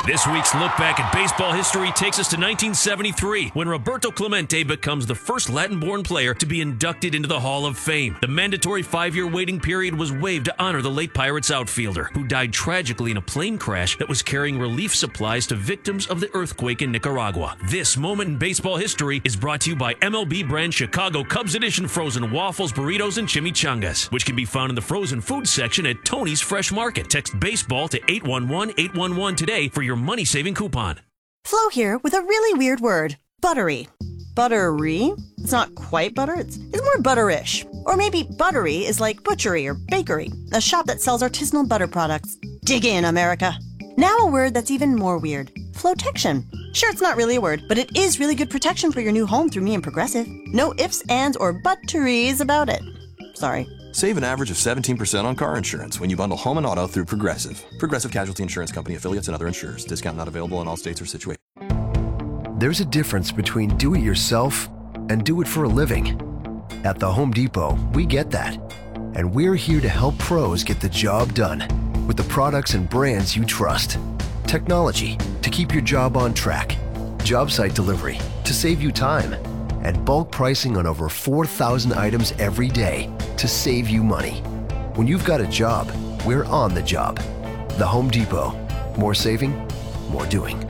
This week's look back at baseball history takes us to 1973, when Roberto Clemente becomes the first Latin-born player to be inducted into the Hall of Fame. The mandatory 5-year waiting period was waived to honor the late Pirates outfielder, who died tragically in a plane crash that was carrying relief supplies to victims of the earthquake in Nicaragua. This moment in baseball history is brought to you by MLB brand Chicago Cubs Edition frozen waffles, burritos, and chimichangas, which can be found in the frozen food section at Tony's Fresh Market. Text baseball to 811-811 today for your money-saving coupon. Flo here with a really weird word. Buttery. Buttery? It's not quite butter, it's more butterish. Or maybe buttery is like butchery or bakery, a shop that sells artisanal butter products. Dig in, America. Now a word that's even more weird. Flotection. Sure, it's not really a word, but it is really good protection for your new home through me and Progressive. No ifs, ands, or butteries about it. Sorry. Save an average of 17% on car insurance when you bundle home and auto through Progressive. Progressive Casualty Insurance Company, affiliates, and other insurers. Discount not available in all states or situations. There's a difference between do it yourself and do it for a living. At the Home Depot, we get that. And we're here to help pros get the job done with the products and brands you trust. Technology to keep your job on track. Job site delivery to save you time. And bulk pricing on over 4,000 items every day to save you money. When you've got a job, we're on the job. The Home Depot. More saving, more doing.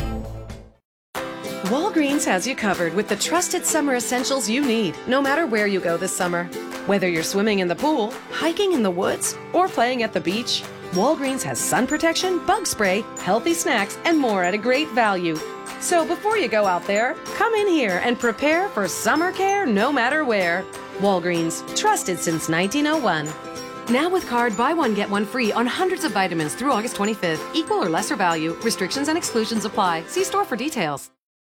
Walgreens has you covered with the trusted summer essentials you need, no matter where you go this summer. Whether you're swimming in the pool, hiking in the woods, or playing at the beach, Walgreens has sun protection, bug spray, healthy snacks, and more at a great value. So before you go out there, come in here and prepare for summer care no matter where. Walgreens, trusted since 1901. Now with card, buy one, get one free on hundreds of vitamins through August 25th. Equal or lesser value. Restrictions and exclusions apply. See store for details.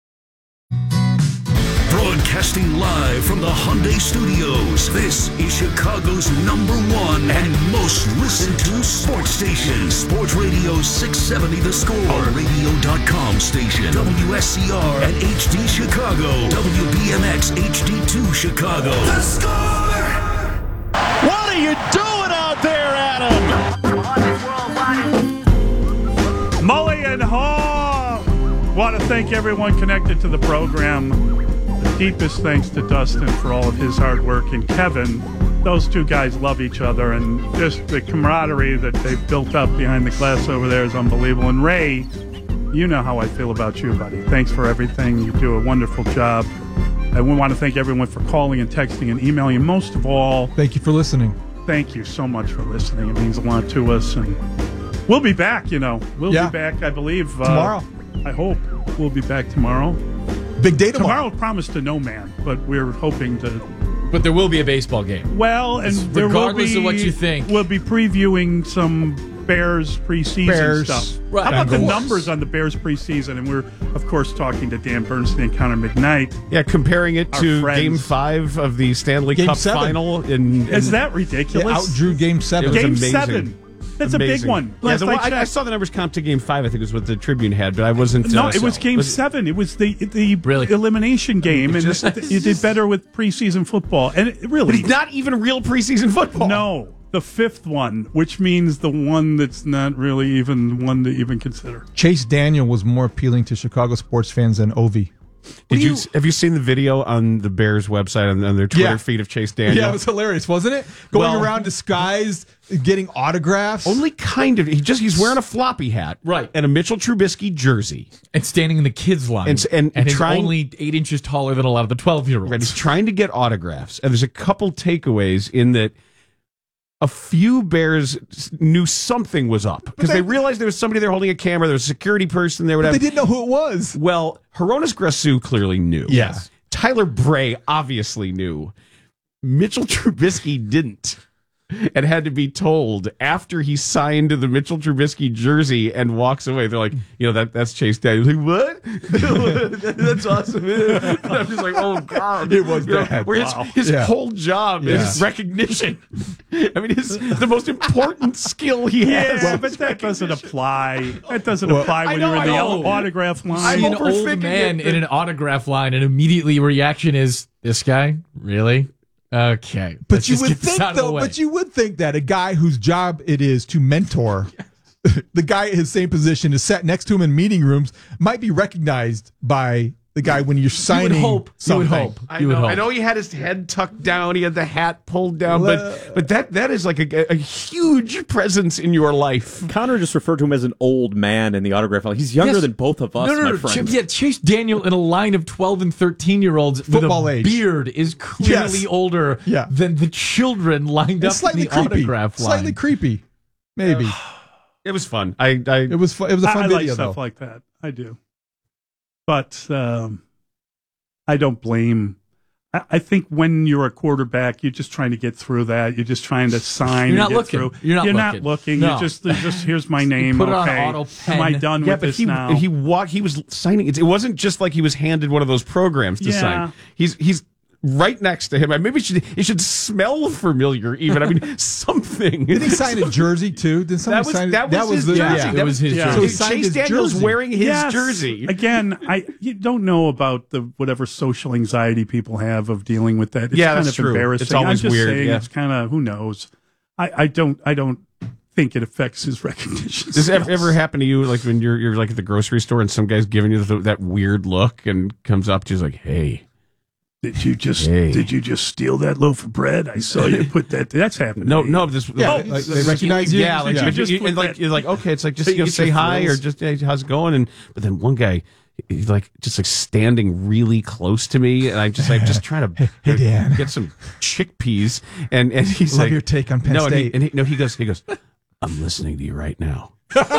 Broadcasting live from the Hyundai Studios, this is Chicago's #1 and most listened to sports station. Sports Radio 670 The Score, a radio.com station. WSCR and HD Chicago. WBMX HD2 Chicago. The Score! What are you doing out there, Adam? Mully and Haw! Want to thank everyone connected to the program. Deepest thanks to Dustin for all of his hard work, and Kevin. Those two guys love each other, and just the camaraderie that they've built up behind the glass over there is unbelievable. And Ray, you know how I feel about you, buddy. Thanks for everything. You do a wonderful job. I want to thank everyone for calling and texting and emailing, and most of all, thank you for listening. Thank you so much for listening. It means a lot to us, and we'll be back, We'll be back, I believe. Tomorrow. I hope we'll be back tomorrow. Big day tomorrow. Tomorrow promised to no man, but we're hoping to. But there will be a baseball game. Well, and there regardless will be, of what you think, we'll be previewing some Bears preseason stuff. Right. How about the numbers on the Bears preseason? And we're, of course, talking to Dan Bernstein and Connor McKnight. Yeah, comparing it to Game 5 of the Stanley Cup Final. Is that ridiculous? It outdrew Game 7. It was Game amazing. 7. That's amazing. A big one. Yeah, I saw the numbers comp to Game 5, I think was what the Tribune had, but I wasn't... No, it was Game 7. It was the elimination game, and you did better with preseason football. And it really... But it's not even real preseason football. No, the 5th one, which means the one that's not really even one to even consider. Chase Daniel was more appealing to Chicago sports fans than Ovi. Have you seen the video on the Bears website on their Twitter feed of Chase Daniel? Yeah, it was hilarious, wasn't it? Going around disguised, getting autographs. Only kind of. He's wearing a floppy hat, right, and a Mitchell Trubisky jersey, and standing in the kids line, and he's only 8 inches taller than a lot of the 12-year-olds. Right, he's trying to get autographs, and there's a couple takeaways in that. A few Bears knew something was up because they realized there was somebody there holding a camera. There was a security person there. They didn't know who it was. Well, Hronis Grasu clearly knew. Yes. Tyler Bray obviously knew. Mitchell Trubisky didn't. And had to be told after he signed the Mitchell Trubisky jersey and walks away. They're like, that's Chase Daniel. Like, what? That's awesome. And I'm just like, oh, God. It was bad. Where his whole job is recognition. I mean, it's the most important skill he has. Yeah, but that doesn't apply. That doesn't apply when you're in the autograph line. See an old man in an autograph line, and immediately reaction is, this guy? Really? Okay, but you would think that a guy whose job it is to mentor the guy in his same position is sat next to him in meeting rooms might be recognized by the guy when you're signing. You would something. hope. I know he had his head tucked down. He had the hat pulled down, but that is like a huge presence in your life. Connor just referred to him as an old man in the autograph line. He's younger than both of us, my friend. Chase Daniel in a line of 12 and 13-year-olds with Football a age. beard is clearly older than the children lined up in the autograph line. Slightly creepy, maybe. It was fun. It was a fun I video, like stuff like that. I do. But I don't blame. I think when you're a quarterback, you're just trying to get through that. You're just trying to sign. You're not and get looking. Through. You're not looking. No. You're just here's my name. Put it okay. on auto pen. Am I done with this now? He was signing. It wasn't just like he was handed one of those programs to sign. He's right next to him. Maybe it should smell familiar. Even something. Did he sign a jersey too? Did somebody sign? That was his jersey. That was his jersey. So he signed Chase his Daniel's jersey. wearing his jersey. Again, you don't know about the whatever social anxiety people have of dealing with that. It's kind that's of true. embarrassing. It's always I'm just weird. saying Yeah. It's kind of who knows. I don't think it affects his recognition. Does it ever happen to you, like when you're like at the grocery store and some guy's giving you that weird look and comes up to you like, "Hey, did you just steal that loaf of bread? I saw you put that." That's happened. No. Like they recognize you. Yeah, like you're like, okay, it's like just say hi or just hey, how's it going? But then one guy, he's like standing really close to me, and I'm just trying to Hey, Dan. get some chickpeas, and he's Love like, your take on Penn State. He goes, I'm listening to you right now,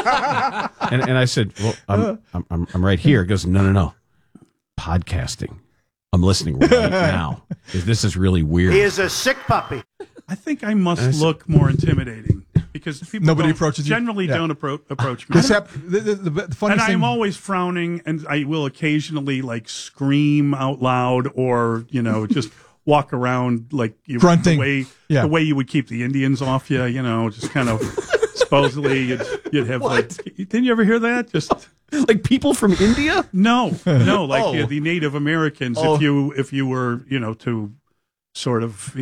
and I said, well, I'm right here. He goes, no, podcasting. I'm listening right now. This is really weird. He is a sick puppy. I think I must look more intimidating because people Nobody approaches you? generally Yeah. don't approach me. The funny And thing. I'm always frowning, and I will occasionally like scream out loud, or just walk around like Grunting. the way you would keep the Indians off you. Just kind of supposedly you'd have didn't you ever hear that? Just like people from India? No, like the Native Americans. If you were to sort of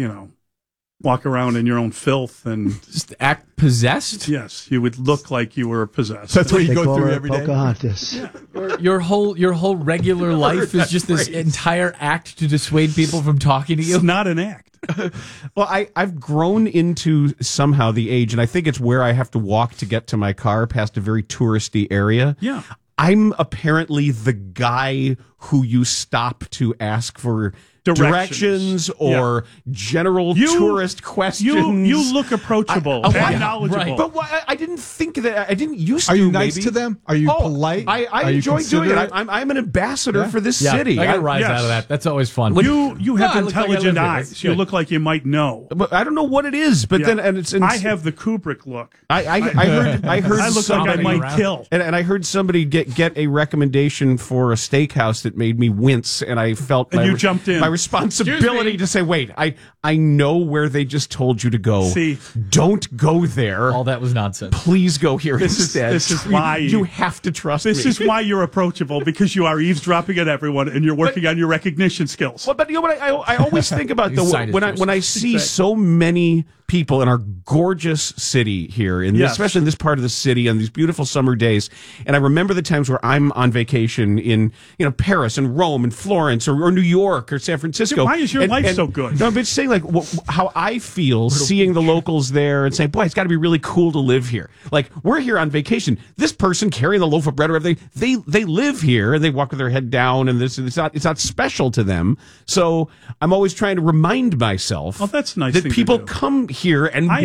walk around in your own filth and just act possessed. Yes, you would look like you were possessed. That's what you go through every day. Pocahontas. Your whole regular life is just this entire act to dissuade people from talking to you. It's not an act. Well, I've grown into somehow the age, and I think it's where I have to walk to get to my car past a very touristy area. Yeah. I'm apparently the guy who you stop to ask for directions or general tourist questions. You look approachable and knowledgeable. Right. But I didn't think that. I didn't used to. Are you nice maybe. to them? Are you polite? I enjoy doing it. I'm an ambassador for this city. I got a rise out of that. That's always fun. You have intelligent eyes. You look like you might know. But I don't know what it is. But then I have the Kubrick look. I heard. I look like I might kill. And I heard somebody get a recommendation for a steakhouse that made me wince, and I felt you jumped in. My responsibility to say, wait, I know where they just told you to go. See, don't go there. All that was nonsense. Please go here instead. This is why you have to trust me. This is why you're approachable, because you are eavesdropping at everyone and you're working on your recognition skills. Well, but I always think about when I see so many people in our gorgeous city here, especially in this part of the city on these beautiful summer days, and I remember the times where I'm on vacation in Paris and Rome and Florence or New York or San Francisco. Why is your life so good? No, but saying like how I feel seeing the locals there and saying, boy, it's got to be really cool to live here. Like, we're here on vacation. This person carrying the loaf of bread or everything, they live here and they walk with their head down, and it's not special to them. So I'm always trying to remind myself that's nice that people come here and I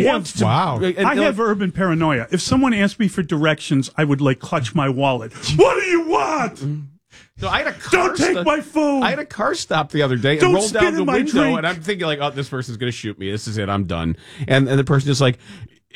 have urban paranoia. If someone asked me for directions, I would clutch my wallet. What do you want? No, I had a car Don't take my phone. I had a car stop the other day and rolled down the window, and I'm thinking like, oh, this person's going to shoot me. This is it. I'm done. And the person is like,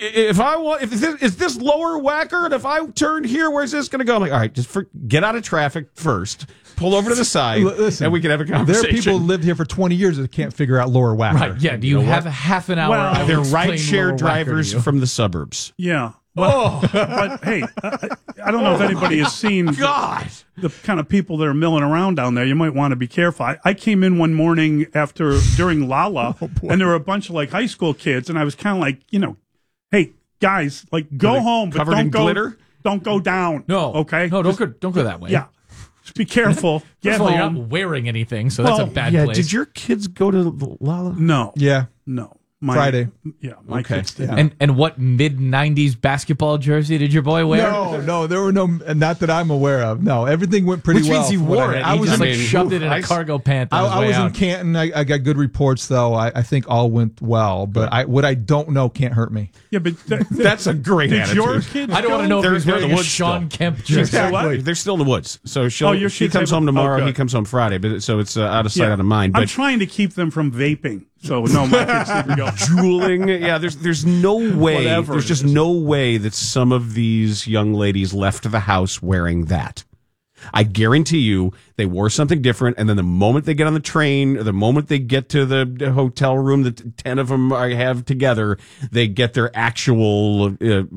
is this lower whacker, and if I turn here, where's this going to go? I'm like, all right, just get out of traffic first, pull over to the side, and we can have a conversation. There are people who lived here for 20 years that can't figure out lower whacker. Right? Yeah. Do you have a half an hour? Well, they're rideshare drivers from the suburbs. Yeah. But hey, I don't know if anybody has seen the kind of people that are milling around down there. You might want to be careful. I came in one morning during Lala, and there were a bunch of high school kids, and I was kind of like, hey, guys, like go home, but covered don't in go. glitter? Don't go down. No. Okay. No, don't go that way. Yeah. Just be careful. First Get of all, you're home. not wearing anything, so that's a bad place. Did your kids go to Lala? No. Yeah. No. Friday. Yeah. My kids did. And what mid-'90s basketball jersey did your boy wear? No, there were no, not that I'm aware of. No, everything went pretty Which well. means he from what wore I it. heard. He just shoved it in a cargo pant on his I way was out. in Canton. I got good reports, though. I think all went well, but what I don't know can't hurt me. Yeah, but That's a great did attitude. your kids I don't want to know if They're he's in wearing the a woods Sean still. Kemp jersey. Exactly. They're still in the woods. So she your comes kids home have- tomorrow. good. He comes home Friday. But so it's out of sight, Yeah. out of mind. I'm But trying to keep them from vaping. So no, my kids didn't go. drooling. Yeah, there's no way. Whatever There's it just is. no way that some of these young ladies left the house wearing that. I guarantee you they wore something different, and then the moment they get on the train, or the moment they get to the hotel room that 10 of them have together, they get their actual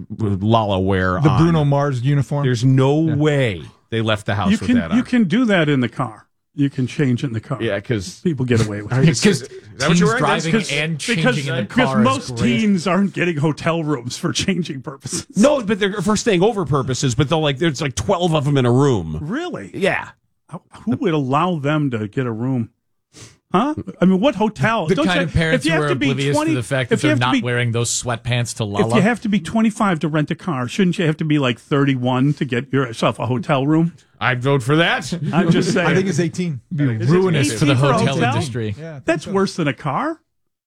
Lala wear The on. Bruno Mars uniform. There's no way they left the house You with that on. can do that in the car. You can change it in the car. Yeah, because people get away with it. Because Is that what you're wearing? driving Because- and Because, changing in the because car is most great. teens aren't getting hotel rooms for changing purposes. No, but they're for staying over purposes. But there's like 12 of them in a room. Really? Yeah. Who would allow them to get a room? Huh? I mean, what hotel? The Don't kind say- of parents if you who have are to be oblivious 20 to the fact that if you they're have to not be- wearing those sweatpants to Lala. If you have to be 25 to rent a car, shouldn't you have to be like 31 to get yourself a hotel room? I'd vote for that. I'm just saying. I think it's 18. It'd be Is it ruinous for the 18 for a hotel hotel? industry. Yeah, I think That's so. worse than a car.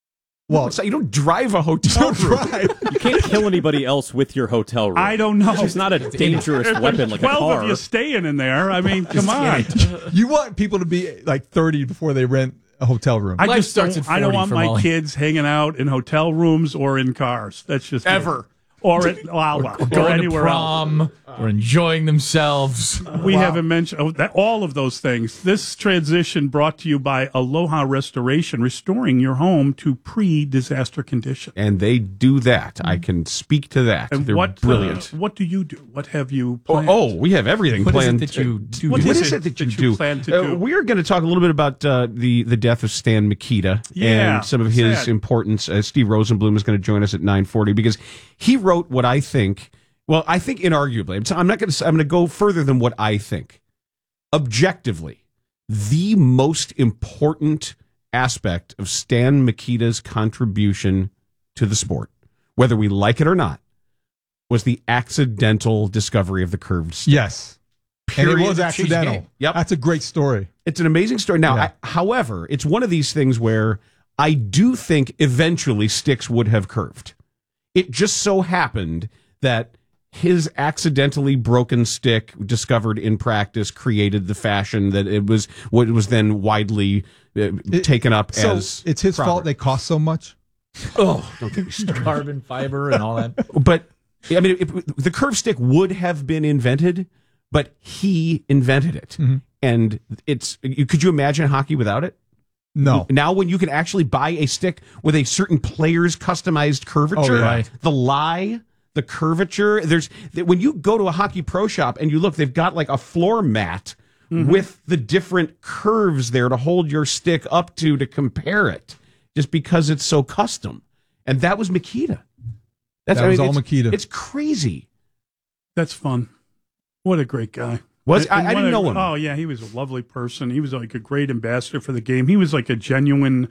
Well, So you don't drive a hotel room. You can't kill anybody else with your hotel room. I don't know. It's not a dangerous If weapon there's like a 12 car. of you staying in there. I mean, come on. you want people to be like 30 before they rent a hotel room. I Life just starts don't, at I don't 40 want for my Molly. kids hanging out in hotel rooms or in cars. That's just me. Ever. Or at Lala or, Going to anywhere else. prom or enjoying themselves. We haven't mentioned all of those things. This transition brought to you by Aloha Restoration, restoring your home to pre-disaster condition. And they do that. I can speak to that. And They're what brilliant. what do you do? What have you Oh, planned? we have everything What is it planned. that you do? What What is is it it that you that you do? plan to do? We are going to talk a little bit about the death of Stan Mikita Yeah, and some of his sad. importance. Steve Rosenblum is going to join us at 9:40 because he wrote what I think. Well, I think inarguably. I'm not going to. I'm going to go further than what I think. Objectively, the most important aspect of Stan Mikita's contribution to the sport, whether we like it or not, was the accidental discovery of the curved stick. Yes. And it Period. was accidental. Change the game. Yep. That's a great story. It's an amazing story. Now, Yeah. however, it's one of these things where I do think eventually sticks would have curved. It just so happened that his accidentally broken stick discovered in practice created the fashion that it was what was then widely taken up So as it's his fault they cost so much? Oh, don't get me started. Carbon fiber and all that. But I mean, the curved stick would have been invented, but he invented it. And could you imagine hockey without it? No. Now, when you can actually buy a stick with a certain player's customized curvature, Oh, yeah. the lie, the curvature, when you go to a hockey pro shop and you look, they've got like a floor mat with the different curves there to hold your stick up to compare it, just because it's so custom. And that was Mikita. That was all it's- Mikita. It's crazy. That's fun. What a great guy. I And didn't what know him. Oh, yeah, he was a lovely person. He was like a great ambassador for the game. He was like a genuine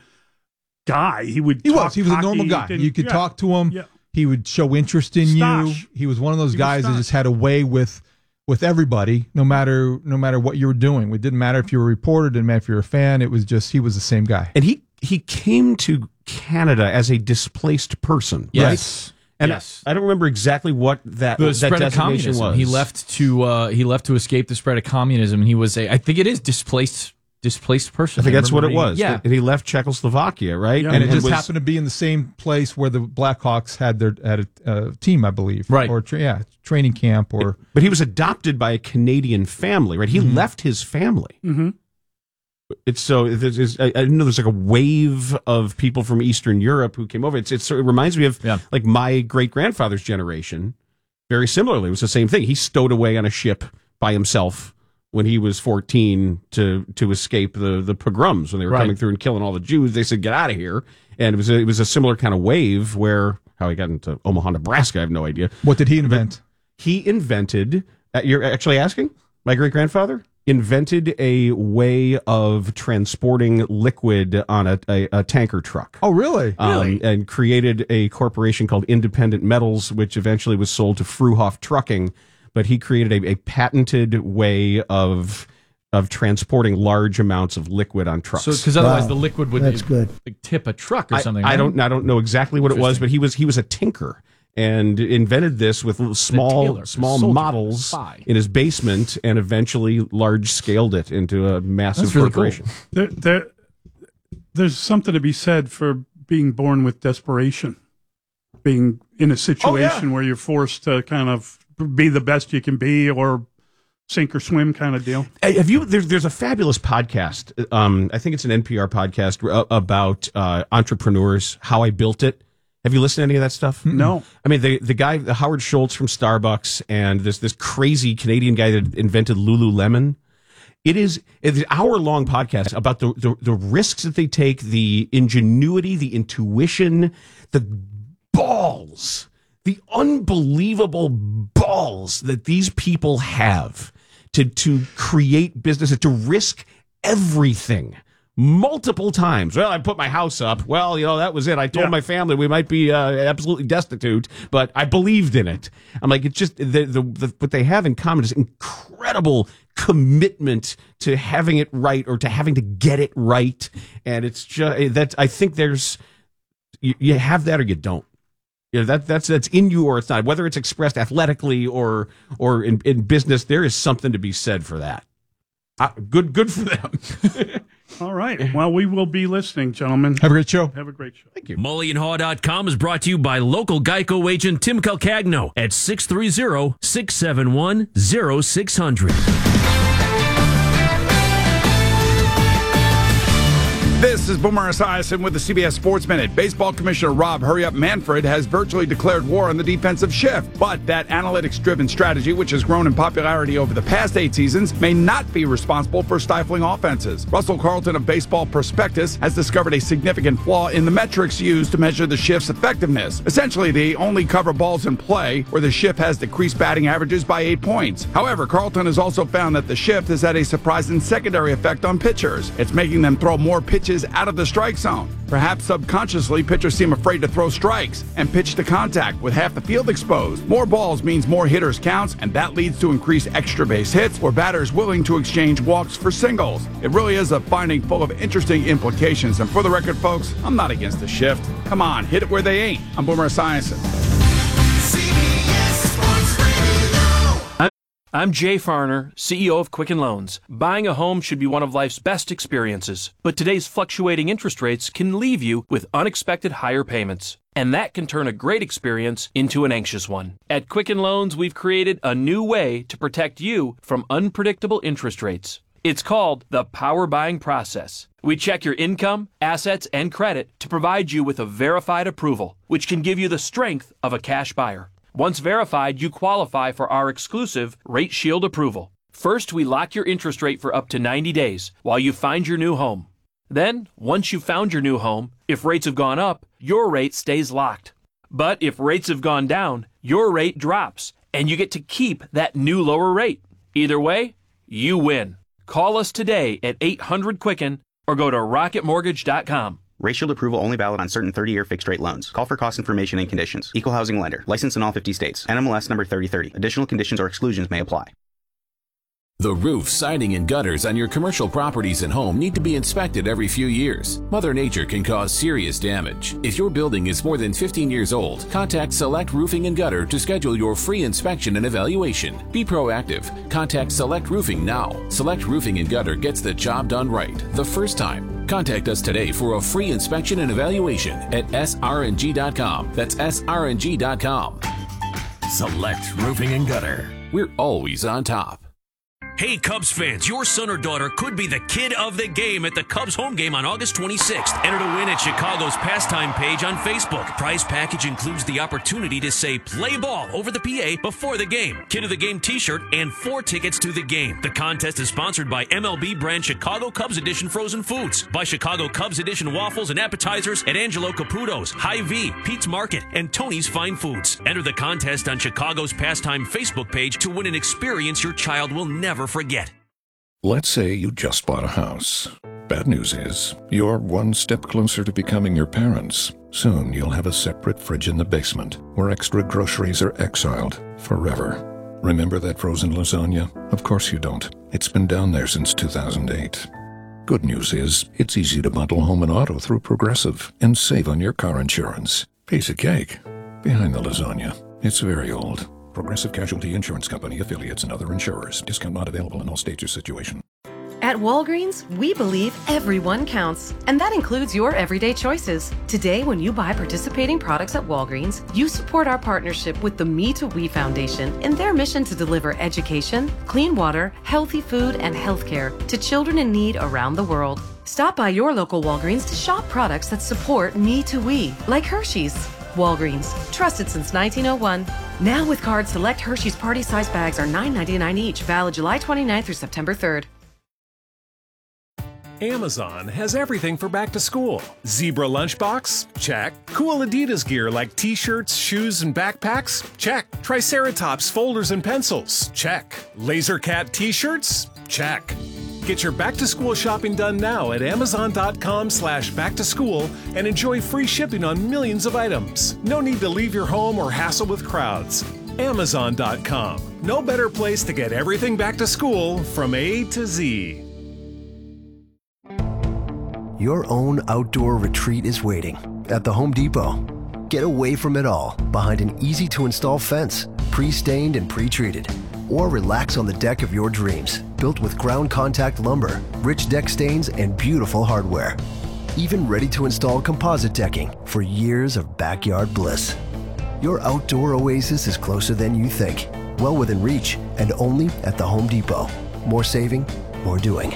guy. He would He talk was a normal hockey. guy. Didn't- You could yeah. talk to him. Yeah. He would show interest in you. Stosh. He was one of those He was guys that Stosh. just had a way with everybody, no matter what you were doing. It didn't matter if you were a reporter, didn't matter if you were a fan. It was just he was the same guy. And he came to Canada as a displaced person, Yes. right? And Yes. I don't remember exactly what that The spread of designation communism. was. He left to escape the spread of communism. And he was I think it is displaced person. I think that's what it remember was. reading- Yeah. And he left Czechoslovakia, right? Yeah. And it just was- happened to be in the same place where the Blackhawks had a team, I believe, Right. Or training camp, or But he was adopted by a Canadian family, right? He left his family. Mhm. It's so I know there's like a wave of people from Eastern Europe who came over. It reminds me of like my great grandfather's generation. Very similarly, it was the same thing. He stowed away on a ship by himself when he was 14 to escape the pogroms when they were Right. coming through and killing all the Jews. They said, "Get out of here!" And it was a similar kind of wave where how he got into Omaha, Nebraska, I have no idea. What did he invent? He invented, you're actually asking? My great-grandfather? Invented a way of transporting liquid on a tanker truck. Oh, really? And created a corporation called Independent Metals, which eventually was sold to Fruhoff Trucking. But he created a patented way of transporting large amounts of liquid on trucks. So, because otherwise the liquid would like, tip a truck or something. I don't know exactly what it was, but he was a tinker. And invented this with small models in his basement, and eventually large scaled it into a massive corporation. Cool. There's something to be said for being born with desperation, being in a situation where you're forced to kind of be the best you can be, or sink or swim kind of deal. Have you? There's a fabulous podcast. I think it's an NPR podcast about entrepreneurs. How I Built It. Have you listened to any of that stuff? No. I mean, the guy, the Howard Schultz from Starbucks, and this crazy Canadian guy that invented Lululemon. It's an hour-long podcast about the risks that they take, the ingenuity, the intuition, the balls, the unbelievable balls that these people have to create businesses, to risk everything. Multiple times. Well, I put my house up. Well, that was it. I told my family we might be absolutely destitute, but I believed in it. I'm like, it's just what they have in common is incredible commitment to having it right, or to having to get it right. And it's just that I think there's you have that or you don't. That's in you or it's not. Whether it's expressed athletically or in business, there is something to be said for that. Good for them. All right. Well, we will be listening, gentlemen. Have a great show. Have a great show. Thank you. MullyandHaw.com is brought to you by local Geico agent Tim Calcagno at 630-671-0600. This is Boomer Esiason with the CBS Sports Minute. Baseball Commissioner Rob Hurry-Up Manfred has virtually declared war on the defensive shift. But that analytics-driven strategy, which has grown in popularity over the past 8 seasons, may not be responsible for stifling offenses. Russell Carlton of Baseball Prospectus has discovered a significant flaw in the metrics used to measure the shift's effectiveness. Essentially, they only cover balls in play where the shift has decreased batting averages by 8 points. However, Carlton has also found that the shift has had a surprising secondary effect on pitchers. It's making them throw more pitches out of the strike zone. Perhaps subconsciously, pitchers seem afraid to throw strikes and pitch to contact with half the field exposed. More balls means more hitters counts, and that leads to increased extra base hits or batters willing to exchange walks for singles. It really is a finding full of interesting implications, and for the record, folks, I'm not against the shift. Come on, hit it where they ain't. I'm Boomer Esiason. I'm Jay Farner, CEO of Quicken Loans. Buying a home should be one of life's best experiences, but today's fluctuating interest rates can leave you with unexpected higher payments. And that can turn a great experience into an anxious one. At Quicken Loans, we've created a new way to protect you from unpredictable interest rates. It's called the Power Buying Process. We check your income, assets, and credit to provide you with a verified approval, which can give you the strength of a cash buyer. Once verified, you qualify for our exclusive Rate Shield approval. First, we lock your interest rate for up to 90 days while you find your new home. Then, once you've found your new home, if rates have gone up, your rate stays locked. But if rates have gone down, your rate drops, and you get to keep that new lower rate. Either way, you win. Call us today at 800-QUICKEN or go to rocketmortgage.com. Rate Shield approval only valid on certain 30-year fixed-rate loans. Call for cost information and conditions. Equal housing lender. Licensed in all 50 states. NMLS number 3030. Additional conditions or exclusions may apply. The roof, siding, and gutters on your commercial properties and home need to be inspected every few years. Mother Nature can cause serious damage. If your building is more than 15 years old, contact Select Roofing and Gutter to schedule your free inspection and evaluation. Be proactive. Contact Select Roofing now. Select Roofing and Gutter gets the job done right the first time. Contact us today for a free inspection and evaluation at srng.com. That's srng.com. Select Roofing and Gutter. We're always on top. Hey Cubs fans, your son or daughter could be the kid of the game at the Cubs home game on August 26th. Enter to win at Chicago's pastime page on Facebook. Prize package includes the opportunity to say play ball over the PA before the game, kid of the game t-shirt, and 4 tickets to the game. The contest is sponsored by MLB brand Chicago Cubs Edition frozen foods, by Chicago Cubs Edition waffles and appetizers at Angelo Caputo's, Hy-Vee, Pete's Market, and Tony's Fine Foods. Enter the contest on Chicago's pastime Facebook page to win an experience your child will never forget. Let's say you just bought a house. Bad news is, you're one step closer to becoming your parents. Soon you'll have a separate fridge in the basement, where extra groceries are exiled forever. Remember that frozen lasagna? Of course you don't. It's been down there since 2008. Good news is, it's easy to bundle home and auto through Progressive and save on your car insurance. Piece of cake. Behind the lasagna, it's very old. Progressive Casualty Insurance Company, affiliates, and other insurers. Discount not available in all states or situation. At Walgreens, we believe everyone counts, and that includes your everyday choices. Today, when you buy participating products at Walgreens, you support our partnership with the Me to We Foundation in their mission to deliver education, clean water, healthy food, and healthcare to children in need around the world. Stop by your local Walgreens to shop products that support Me to We, like Hershey's. Walgreens, trusted since 1901. Now with cards, select Hershey's party-size bags are $9.99 each, valid July 29th through September 3rd. Amazon has everything for back to school. Zebra lunchbox? Check. Cool Adidas gear like t-shirts, shoes, and backpacks? Check. Triceratops folders and pencils? Check. Laser Cat t-shirts? Check. Get your back-to-school shopping done now at Amazon.com/back-to-school and enjoy free shipping on millions of items. No need to leave your home or hassle with crowds. Amazon.com. No better place to get everything back to school from A to Z. Your own outdoor retreat is waiting at the Home Depot. Get away from it all behind an easy-to-install fence, pre-stained and pre-treated. Or relax on the deck of your dreams, built with ground contact lumber, rich deck stains, and beautiful hardware. Even ready-to-install composite decking for years of backyard bliss. Your outdoor oasis is closer than you think, well within reach, and only at the Home Depot. More saving, more doing.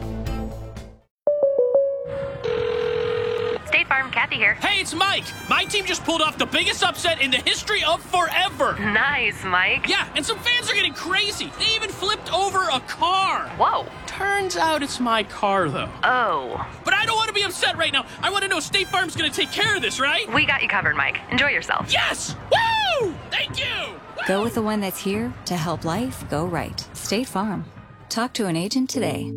State Farm, Kathy here. Hey, it's Mike. My team just pulled off the biggest upset in the history of forever. Nice, Mike. Yeah, and some fans are getting crazy. They even flipped over a car. Whoa. Turns out it's my car, though. Oh. But I don't want to be upset right now. I want to know State Farm's going to take care of this, right? We got you covered, Mike. Enjoy yourself. Yes! Woo! Thank you! Go with the one that's here to help life go right. State Farm. Talk to an agent today.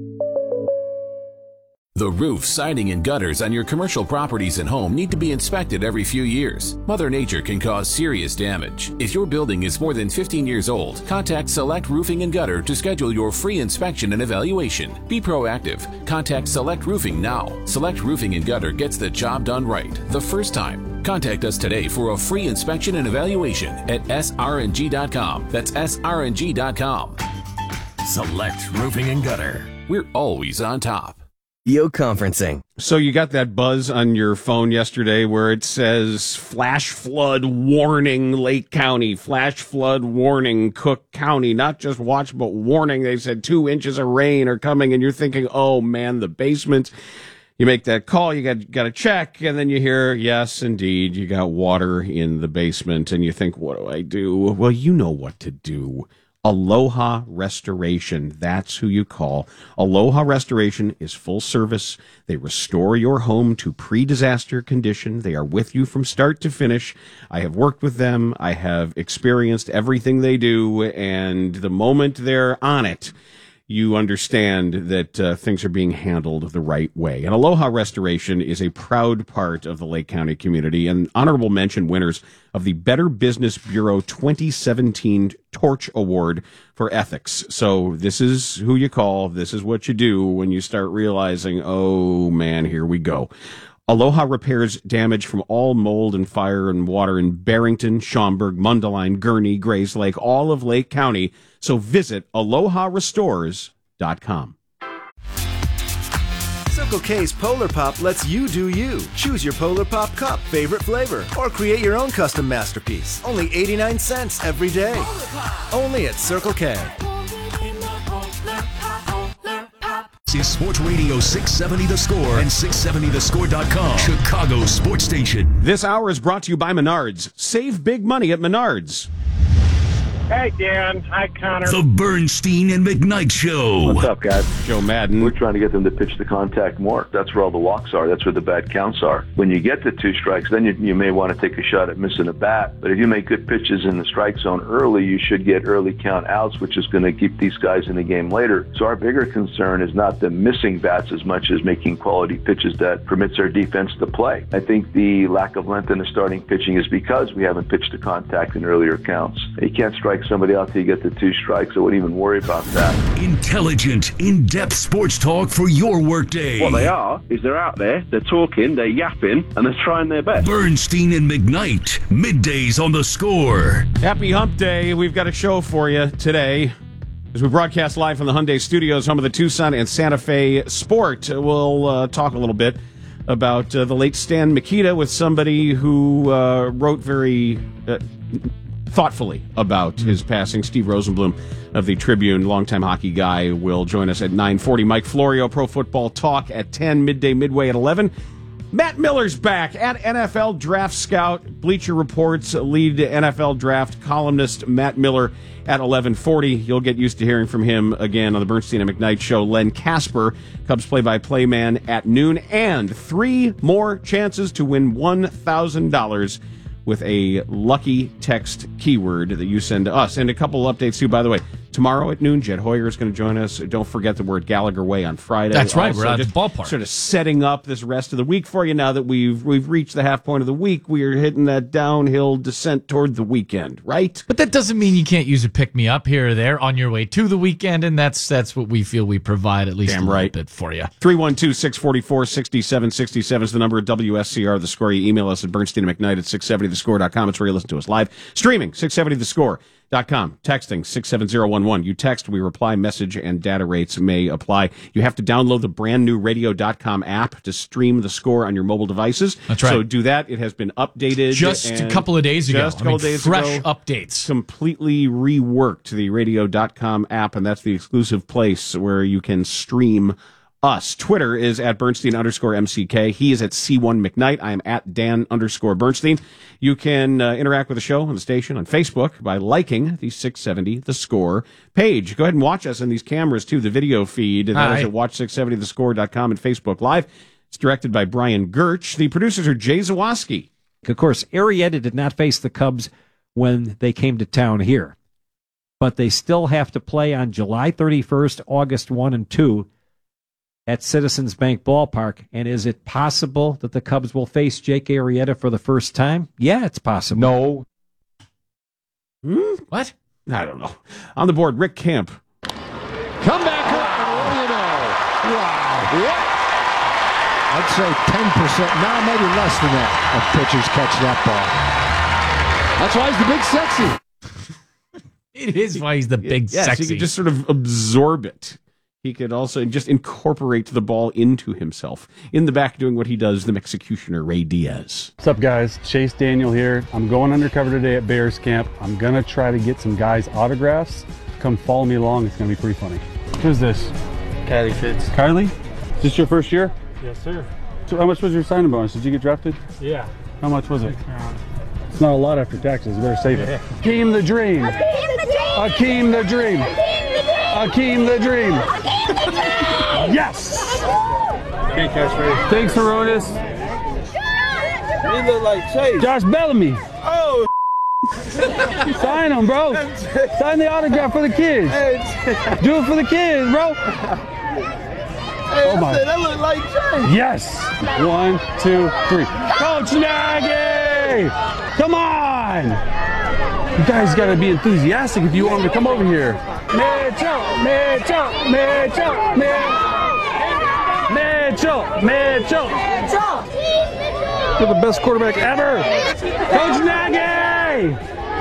The roof, siding, and gutters on your commercial properties and home need to be inspected every few years. Mother Nature can cause serious damage. If your building is more than 15 years old, contact Select Roofing and Gutter to schedule your free inspection and evaluation. Be proactive. Contact Select Roofing now. Select Roofing and Gutter gets the job done right the first time. Contact us today for a free inspection and evaluation at srng.com. That's srng.com. Select Roofing and Gutter. We're always on top. Yo conferencing. So you got that buzz on your phone yesterday where it says flash flood warning Lake County, flash flood warning Cook County, not just watch but warning. They said 2 inches of rain are coming and you're thinking, oh man, the basement. You make that call, you got to check, and then you hear, yes, indeed, you got water in the basement, and you think, what do I do? Well, you know what to do. Aloha Restoration. That's who you call. Aloha Restoration is full service. They restore your home to pre-disaster condition. They are with you from start to finish. I have worked with them. I have experienced everything they do. And the moment they're on it, you understand that things are being handled the right way. And Aloha Restoration is a proud part of the Lake County community and honorable mention winners of the Better Business Bureau 2017 Torch Award for Ethics. So this is who you call. This is what you do when you start realizing, oh man, here we go. Aloha repairs damage from all mold and fire and water in Barrington, Schaumburg, Mundelein, Gurnee, Grays Lake, all of Lake County. So visit aloharestores.com. Circle K's Polar Pop lets you do you. Choose your Polar Pop cup, favorite flavor, or create your own custom masterpiece. Only 89 cents every day. Only at Circle K. Is Sports Radio 670 The Score and 670thescore.com. Chicago's sports station. This hour is brought to you by Menards. Save big money at Menards. Hey, Dan. Hi, Connor. The Bernstein and McKnight Show. What's up, guys? Joe Madden. We're trying to get them to pitch the contact more. That's where all the walks are. That's where the bad counts are. When you get to 2 strikes, then you may want to take a shot at missing a bat. But if you make good pitches in the strike zone early, you should get early count outs, which is going to keep these guys in the game later. So our bigger concern is not them missing bats as much as making quality pitches that permits our defense to play. I think the lack of length in the starting pitching is because we haven't pitched to contact in earlier counts. You can't strike somebody out till you get to 2 strikes. I wouldn't even worry about that. Intelligent, in-depth sports talk for your workday. What they are is they're out there, they're talking, they're yapping, and they're trying their best. Bernstein and McKnight, middays on The Score. Happy Hump Day. We've got a show for you today. As we broadcast live from the Hyundai Studios, home of the Tucson and Santa Fe Sport, we'll talk a little bit about the late Stan Mikita with somebody who wrote very thoughtfully about his passing. Steve Rosenblum of the Tribune, longtime hockey guy, will join us at 9:40. Mike Florio, Pro Football Talk at 10, Midway at 11. Matt Miller's back at NFL Draft Scout, Bleacher Report's lead NFL draft columnist, Matt Miller, at 11:40. You'll get used to hearing from him again on the Bernstein and McKnight Show. Len Casper, Cubs play-by-play man, at noon. And 3 more chances to win $1,000 with a lucky text keyword that you send to us. And a couple updates, too, by the way. Tomorrow at noon, Jed Hoyer is going to join us. Don't forget that we're at Gallagher Way on Friday. That's right. Also, we're at the ballpark. Sort of setting up this rest of the week for you now that we've reached the half point of the week. We are hitting that downhill descent toward the weekend, right? But that doesn't mean you can't use a pick-me-up here or there on your way to the weekend, and that's what we feel we provide, at least a little bit for you. 312-644-6767 is the number at WSCR, The Score. You email us at Bernstein and McKnight at 670thescore.com. It's where you listen to us live. Streaming, 670thescore.com. Texting 67011. You text, we reply, message, and data rates may apply. You have to download the brand new radio.com app to stream The Score on your mobile devices. That's right. So do that. It has been updated. Just a couple of days ago. Fresh updates. Completely reworked the radio.com app, and that's the exclusive place where you can stream us. Twitter is at Bernstein_MCK. He is at C1 McKnight. I am at Dan_Bernstein. You can interact with the show on the station on Facebook by liking the 670 The Score page. Go ahead and watch us on these cameras, too, the video feed. And that is at watch670thescore.com and Facebook Live. It's directed by Brian Gertch. The producers are Jay Zawoski. Of course, Arrieta did not face the Cubs when they came to town here. But they still have to play on July 31st, August 1 and 2, at Citizens Bank Ballpark. And is it possible that the Cubs will face Jake Arrieta for the first time? Yeah, it's possible. No. What? I don't know. On the board, Rick Camp. Come back up, and what do you know? Wow. What? I'd say 10%, now maybe less than that, of pitchers catch that ball. That's why he's the big sexy. It is why he's the big sexy. He could just sort of absorb it. He could also just incorporate the ball into himself. In the back doing what he does, the executioner, Ray Diaz. What's up, guys? Chase Daniel here. I'm going undercover today at Bears Camp. I'm going to try to get some guys' autographs. Come follow me along. It's going to be pretty funny. Who's this? Kylie Fitz. Kylie? Is this your first year? Yes, sir. So how much was your signing bonus? Did you get drafted? Yeah. How much was it? It's not a lot after taxes. You better save it. Akeem the Dream. Akeem the Dream. Akeem the Dream. Yes! Great catchphrase. Thanks, Herodes. You look like Chase. Josh Bellamy. Oh! Sign them, bro. Sign the autograph for the kids. Do it for the kids, bro. Hey, that look like Chase. Yes. 1, 2, 3. Coach Nagy! Come on! You guys got to be enthusiastic if you want them to come over here. Mitchell! Mitchell! Mitchell! Mitchell! Mitchell! You're the best quarterback ever! Coach Nagy!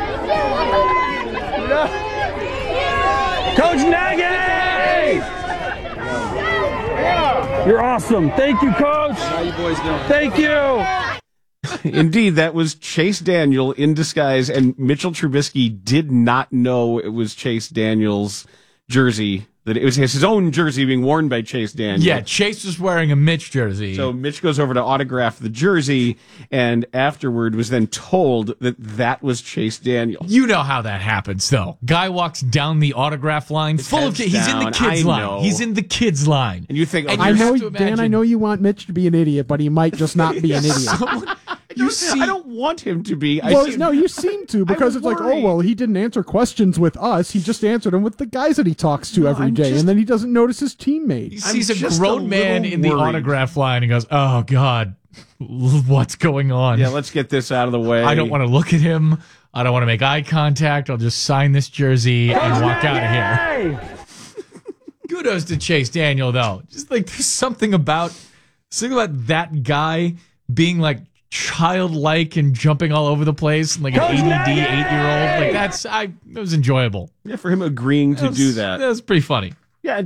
Coach Nagy! You're awesome. Thank you, Coach. How you boys doing? Thank you. Indeed, that was Chase Daniel in disguise, and Mitchell Trubisky did not know it was Chase Daniel's jersey that it was his own jersey being worn by Chase Daniel. Yeah, Chase was wearing a Mitch jersey. So Mitch goes over to autograph the jersey, and afterward was then told that was Chase Daniel. You know how that happens, though. Guy walks down the autograph line full of kids. He's in the kids line. He's in the kids line. And you think, I know, Dan, I know you want Mitch to be an idiot, but he might just not be an idiot. I don't want him to be. No, you seem to, because it's like, oh, well, he didn't answer questions with us. He just answered them with the guys that he talks to every day, and then he doesn't notice his teammate. He sees a grown man in the autograph line and goes, oh, God, what's going on? Yeah, let's get this out of the way. I don't want to look at him. I don't want to make eye contact. I'll just sign this jersey and walk out of here. Kudos to Chase Daniel, though. Just like there's something about that guy being like childlike and jumping all over the place, and like an ADD 8-year-old. Like that was enjoyable. Yeah, for him agreeing to do that. That was pretty funny. Yeah,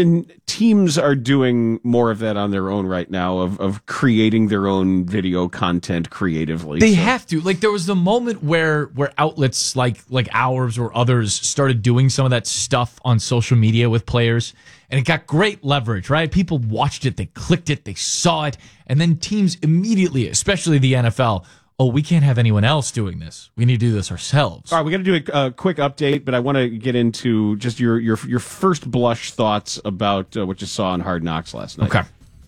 teams are doing more of that on their own right now, of creating their own video content creatively. They have to. Like there was the moment where outlets like ours or others started doing some of that stuff on social media with players, and it got great leverage, right? People watched it, they clicked it, they saw it, and then teams immediately, especially the NFL, we can't have anyone else doing this. We need to do this ourselves. All right, we got to do a quick update, but I want to get into just your first blush thoughts about what you saw on Hard Knocks last night. Okay.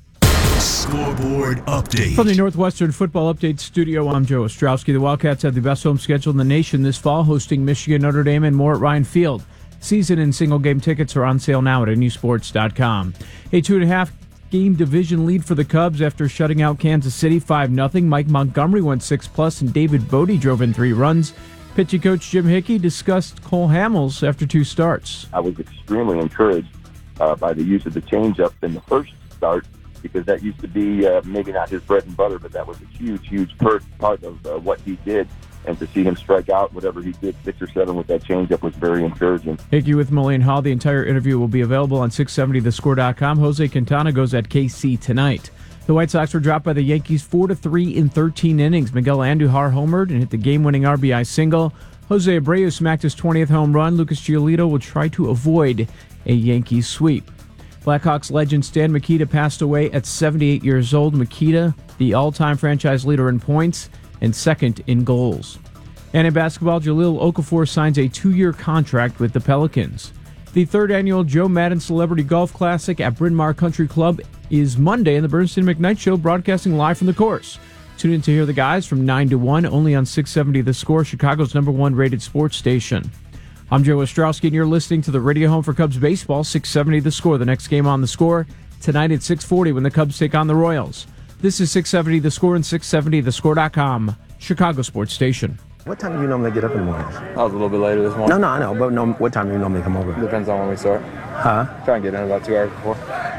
Scoreboard update. From the Northwestern Football Update Studio, I'm Joe Ostrowski. The Wildcats have the best home schedule in the nation this fall, hosting Michigan, Notre Dame, and more at Ryan Field. Season and single-game tickets are on sale now at newsports.com. A 2.5-game division lead for the Cubs after shutting out Kansas City 5-0. Mike Montgomery went 6+, and David Bodie drove in 3 runs. Pitching coach Jim Hickey discussed Cole Hamels after 2 starts. I was extremely encouraged by the use of the changeup in the first start, because that used to be maybe not his bread and butter, but that was a huge part of what he did. And to see him strike out whatever he did, 6 or 7 with that changeup, was very encouraging. Hickey with Mullane Hall. The entire interview will be available on 670thescore.com. Jose Quintana goes at KC tonight. The White Sox were dropped by the Yankees 4-3 in 13 innings. Miguel Andujar homered and hit the game-winning RBI single. Jose Abreu smacked his 20th home run. Lucas Giolito will try to avoid a Yankees sweep. Blackhawks legend Stan Mikita passed away at 78 years old. Mikita, the all-time franchise leader in points and second in goals. And in basketball, Jahlil Okafor signs a 2-year contract with the Pelicans. The 3rd annual Joe Madden Celebrity Golf Classic at Bryn Mawr Country Club is Monday, and the Bernstein McKnight Show broadcasting live from the course. Tune in to hear the guys from 9 to 1, only on 670 The Score, Chicago's #1 rated sports station. I'm Joe Ostrowski, and you're listening to the radio home for Cubs baseball, 670 The Score. The next game on The Score, tonight at 6:40 when the Cubs take on the Royals. This is 670 The Score and 670thescore.com, Chicago sports station. What time do you normally get up in the morning? I was a little bit later this morning. No, I know, but what time do you normally come over? Depends on when we start. Huh? Try and get in about 2 hours before.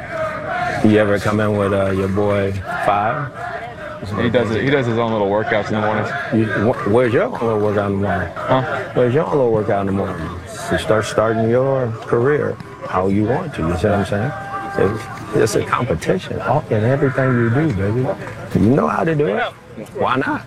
You ever come in with your boy 5? He does his own little workouts in the mornings. Where's your little workout in the morning? Huh? Where's your little workout in the morning? To start starting your career how you want to, you see what I'm saying? It's a competition in everything you do, baby. You know how to do it. Why not?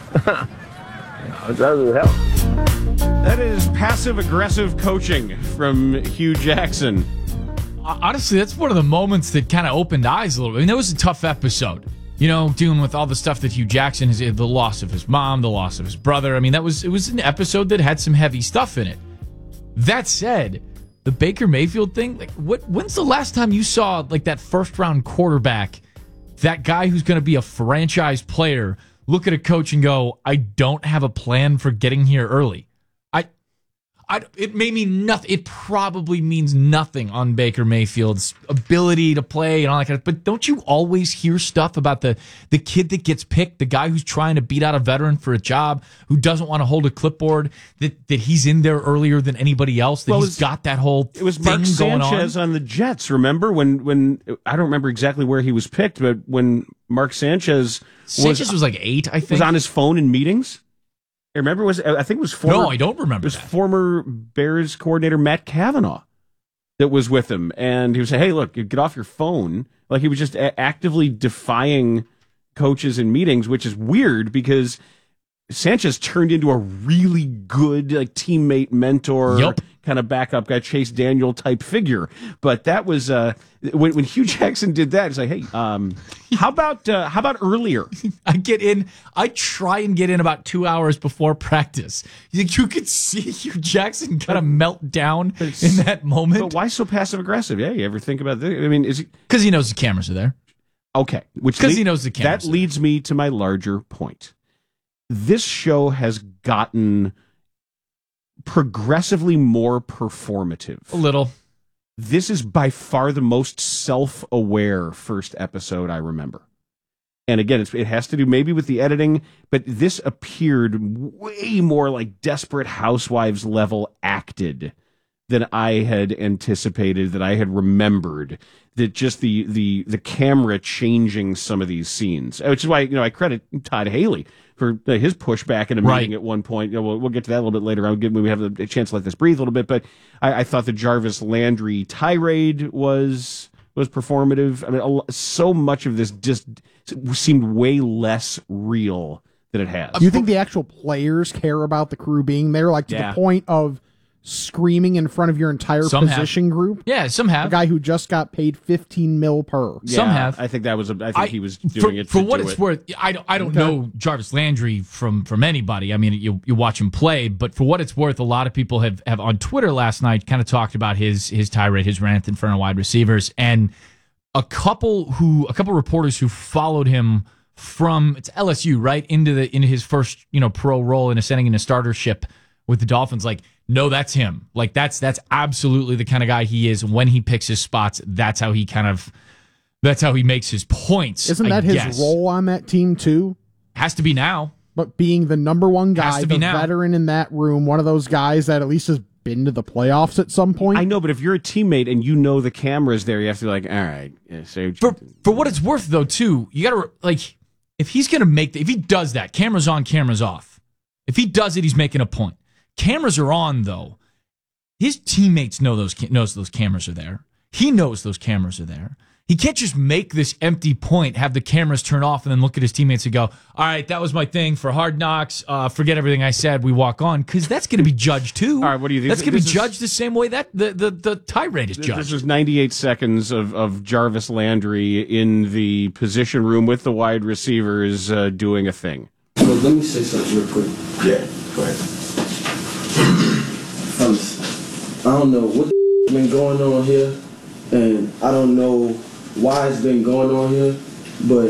It doesn't help. That is passive-aggressive coaching from Hugh Jackson. Honestly, that's one of the moments that kind of opened eyes a little bit. I mean, that was a tough episode. You know, dealing with all the stuff that Hugh Jackson has, the loss of his mom, the loss of his brother. I mean, it was an episode that had some heavy stuff in it. That said, the Baker Mayfield thing, like, when's the last time you saw like that first-round quarterback, that guy who's going to be a franchise player, look at a coach and go, I don't have a plan for getting here early? It may mean nothing. It probably means nothing on Baker Mayfield's ability to play and all that kind of. But don't you always hear stuff about the kid that gets picked, the guy who's trying to beat out a veteran for a job, who doesn't want to hold a clipboard, that he's in there earlier than anybody else, that he's got that whole it was thing Mark going Sanchez on the Jets. Remember when I don't remember exactly where he was picked, but when Mark Sanchez was like 8, I think, was on his phone in meetings. I remember I think it was former. No, I don't remember. It was former Bears coordinator Matt Cavanaugh that was with him, and he was saying, "Hey, look, get off your phone." Like he was just actively defying coaches in meetings, which is weird because Sanchez turned into a really good teammate, mentor, kind of backup guy, Chase Daniel type figure. But that was when Hugh Jackson did that. It's like, hey, how about earlier? I try and get in about 2 hours before practice. You could see Hugh Jackson kind of melt down in that moment. But why so passive aggressive? Yeah, you ever think about this? I mean, is it because he knows the cameras are there? Okay, because he knows the cameras. That leads me to my larger point. This show has gotten progressively more performative. A little. This is by far the most self-aware first episode I remember. And again, it has to do maybe with the editing, but this appeared way more like Desperate Housewives level acted than I had anticipated, that I had remembered. That just the camera changing some of these scenes, which is why I credit Todd Haley for his pushback in a meeting at one point. We'll get to that a little bit later. When we have a chance to let this breathe a little bit. But I thought the Jarvis Landry tirade was performative. I mean, so much of this just seemed way less real than it has. Do you think the actual players care about the crew being there, like to the point of screaming in front of your entire position group? Yeah, some have. A guy who just got paid $15 million per. Yeah, some have. I think that was. I think he was doing it for what it's worth. I don't know Jarvis Landry from anybody. I mean, you watch him play, but for what it's worth, a lot of people have on Twitter last night kind of talked about his tirade, his rant in front of wide receivers, and a couple reporters who followed him from it's LSU right into his first pro role in ascending into startership with the Dolphins, like, no, that's him. Like, that's absolutely the kind of guy he is. When he picks his spots, that's how he makes his points. Isn't that his role on that team too? Has to be now. But being the number one guy, the veteran in that room, one of those guys that at least has been to the playoffs at some point. I know, but if you're a teammate and you know the camera's there, you have to be like, all right. Yeah, so for what it's worth, though, too, you got to, like, if he's going to if he does that, cameras on, cameras off. If he does it, he's making a point. Cameras are on, though. His teammates knows those cameras are there. He knows those cameras are there. He can't just make this empty point, have the cameras turn off, and then look at his teammates and go, all right, that was my thing for Hard Knocks. Forget everything I said. We walk on. Because that's going to be judged, too. All right, what do you think? That's going to be judged the same way that the tirade is judged. This was 98 seconds of Jarvis Landry in the position room with the wide receivers doing a thing. So let me say something real quick. Yeah, go ahead. Fellas, I don't know what the been going on here, and I don't know why it's been going on here, but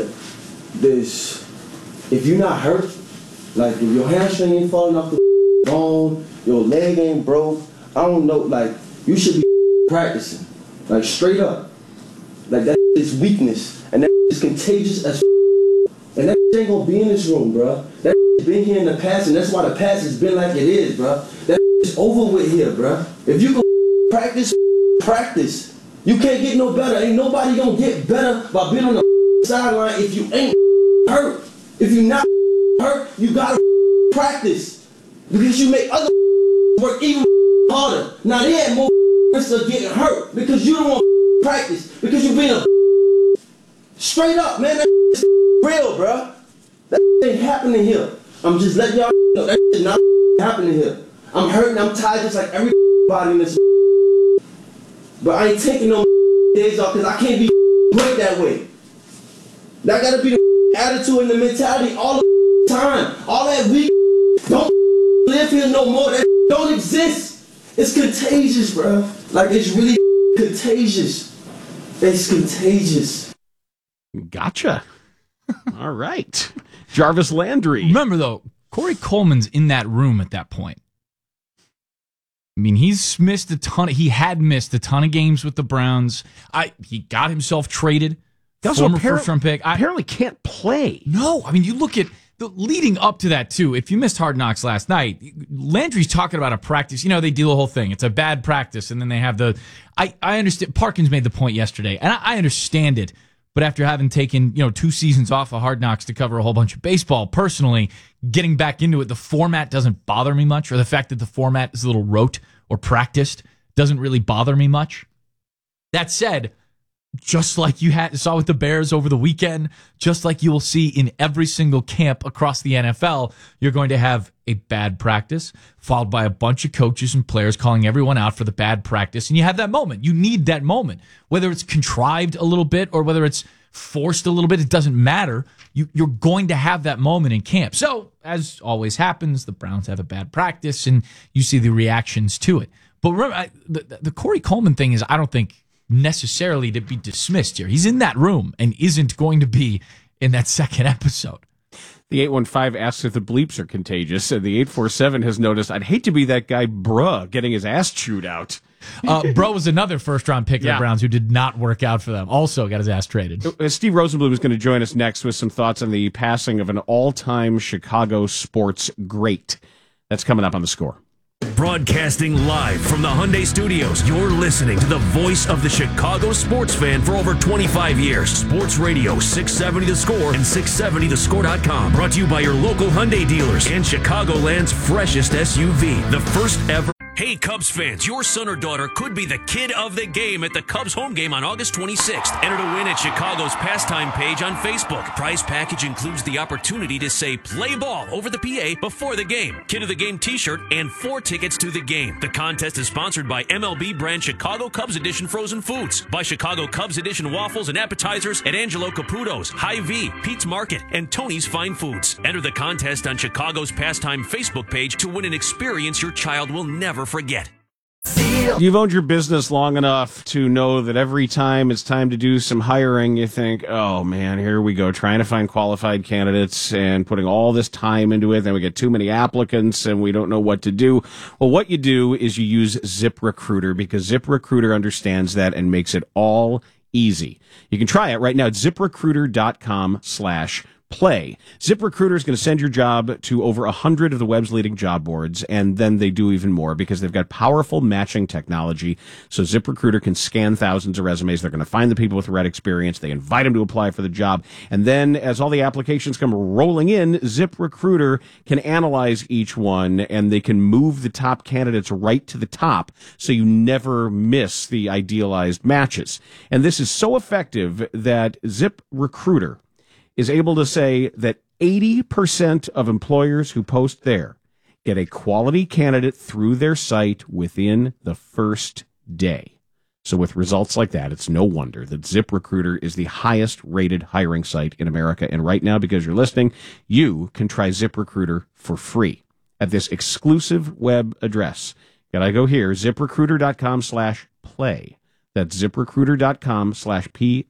if you're not hurt, like if your hamstring ain't falling off the bone, your leg ain't broke, I don't know, like you should be practicing, like straight up. Like that is weakness, and that is contagious as and that ain't gonna be in this room, bro. That been here in the past, and that's why the past has been like it is, bro. That is over with here, bro. If you can practice, practice. You can't get no better. Ain't nobody gonna get better by being on the sideline if you ain't hurt. If you not hurt, you gotta practice. Because you make other work even harder. Now they had more risk of getting hurt because you don't want to practice. Because you being a straight up, man. That is real, bro. That ain't happening here. I'm just letting y'all know that is not happening here. I'm hurting, I'm tired just like everybody in this. But I ain't taking no days off because I can't be great that way. That gotta be the attitude and the mentality all the time. All that weak don't live here no more. That don't exist. It's contagious, bro. Like it's really contagious. It's contagious. Gotcha. All right. Jarvis Landry. Remember, though, Corey Coleman's in that room at that point. I mean, he had missed a ton of games with the Browns. He got himself traded. Former first-round pick. Apparently can't play. No, I mean, you look at leading up to that, too. If you missed Hard Knocks last night, Landry's talking about a practice. They do the whole thing. It's a bad practice, and then they have I understand. Parkins made the point yesterday, and I understand it. But after having taken, 2 seasons off of Hard Knocks to cover a whole bunch of baseball, personally, getting back into it, the format doesn't bother me much, or the fact that the format is a little rote or practiced doesn't really bother me much. That said, just like you saw with the Bears over the weekend, just like you will see in every single camp across the NFL, you're going to have a bad practice followed by a bunch of coaches and players calling everyone out for the bad practice. And you have that moment. You need that moment. Whether it's contrived a little bit or whether it's forced a little bit, it doesn't matter. You're going to have that moment in camp. So, as always happens, the Browns have a bad practice and you see the reactions to it. But remember, the Corey Coleman thing is, I don't think, necessarily to be dismissed here. He's in that room and isn't going to be in that second episode. The 815 asks if the bleeps are contagious, and the 847 has noticed, I'd hate to be that guy, bruh, getting his ass chewed out. Bro was another first-round pick of the Browns who did not work out for them. Also got his ass traded. Steve Rosenbloom is going to join us next with some thoughts on the passing of an all-time Chicago sports great. That's coming up on The Score. Broadcasting live from the Hyundai Studios, you're listening to the voice of the Chicago sports fan for over 25 years. Sports Radio 670 The Score and 670thescore.com. Brought to you by your local Hyundai dealers and Chicagoland's freshest SUV, the first ever. Hey, Cubs fans, your son or daughter could be the kid of the game at the Cubs home game on August 26th. Enter to win at Chicago's pastime page on Facebook. Prize package includes the opportunity to say play ball over the PA before the game, kid of the game t-shirt, and 4 tickets to the game. The contest is sponsored by MLB brand Chicago Cubs Edition frozen foods, by Chicago Cubs Edition waffles and appetizers at Angelo Caputo's, Hy-Vee, Pete's Market, and Tony's Fine Foods. Enter the contest on Chicago's pastime Facebook page to win an experience your child will never forget. You've owned your business long enough to know that every time it's time to do some hiring, you think, oh man, here we go, trying to find qualified candidates and putting all this time into it. Then we get too many applicants and we don't know what to do. Well, what you do is you use ZipRecruiter, because ZipRecruiter understands that and makes it all easy. You can try it right now at ZipRecruiter.com/play. ZipRecruiter is going to send your job to over 100 of the web's leading job boards, and then they do even more because they've got powerful matching technology. So ZipRecruiter can scan thousands of resumes. They're going to find the people with the right experience. They invite them to apply for the job. And then as all the applications come rolling in, ZipRecruiter can analyze each one, and they can move the top candidates right to the top so you never miss the idealized matches. And this is so effective that ZipRecruiter is able to say that 80% of employers who post there get a quality candidate through their site within the first day. So with results like that, it's no wonder that ZipRecruiter is the highest rated hiring site in America. And right now, because you're listening, you can try ZipRecruiter for free at this exclusive web address. Gotta go here, ZipRecruiter.com/play. That's ZipRecruiter.com/play.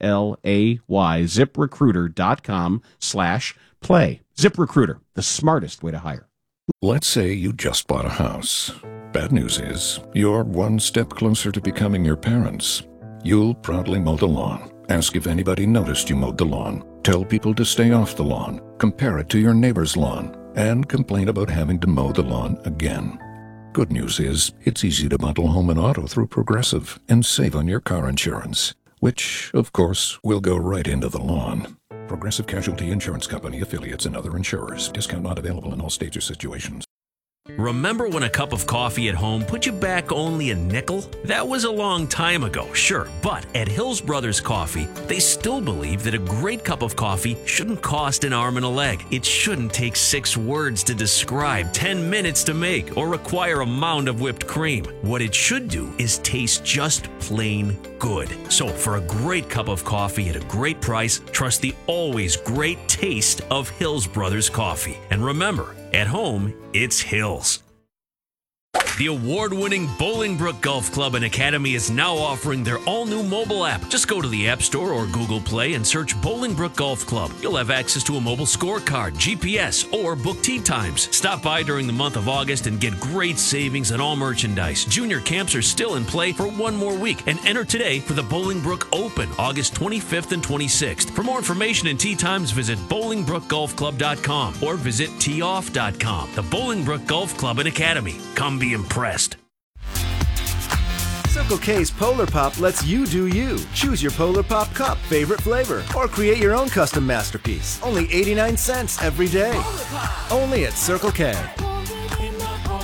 ZipRecruiter.com/play. ZipRecruiter, the smartest way to hire. Let's say you just bought a house. Bad news is, you're one step closer to becoming your parents. You'll proudly mow the lawn. Ask if anybody noticed you mowed the lawn. Tell people to stay off the lawn. Compare it to your neighbor's lawn. And complain about having to mow the lawn again. Good news is, it's easy to bundle home and auto through Progressive and save on your car insurance, which, of course, will go right into the lawn. Progressive Casualty Insurance Company, affiliates, and other insurers. Discount not available in all states or situations. Remember when a cup of coffee at home put you back only a nickel? That was a long time ago, sure, but at Hills Brothers Coffee, they still believe that a great cup of coffee shouldn't cost an arm and a leg. It shouldn't take 6 words to describe, 10 minutes to make, or require a mound of whipped cream. What it should do is taste just plain good. So for a great cup of coffee at a great price, trust the always great taste of Hills Brothers Coffee. And remember, at home, it's Hills. The award-winning Bolingbrook Golf Club and Academy is now offering their all-new mobile app. Just go to the App Store or Google Play and search Bolingbrook Golf Club. You'll have access to a mobile scorecard, GPS, or book tee times. Stop by during the month of August and get great savings on all merchandise. Junior camps are still in play for 1 more week. And enter today for the Bolingbrook Open, August 25th and 26th. For more information and tee times, visit BolingbrookGolfClub.com or visit teeoff.com. The Bolingbrook Golf Club and Academy. Come be impressed. Circle K's Polar Pop lets you do you. Choose your Polar Pop cup, favorite flavor, or create your own custom masterpiece. Only 89 cents every day. Only at Circle K.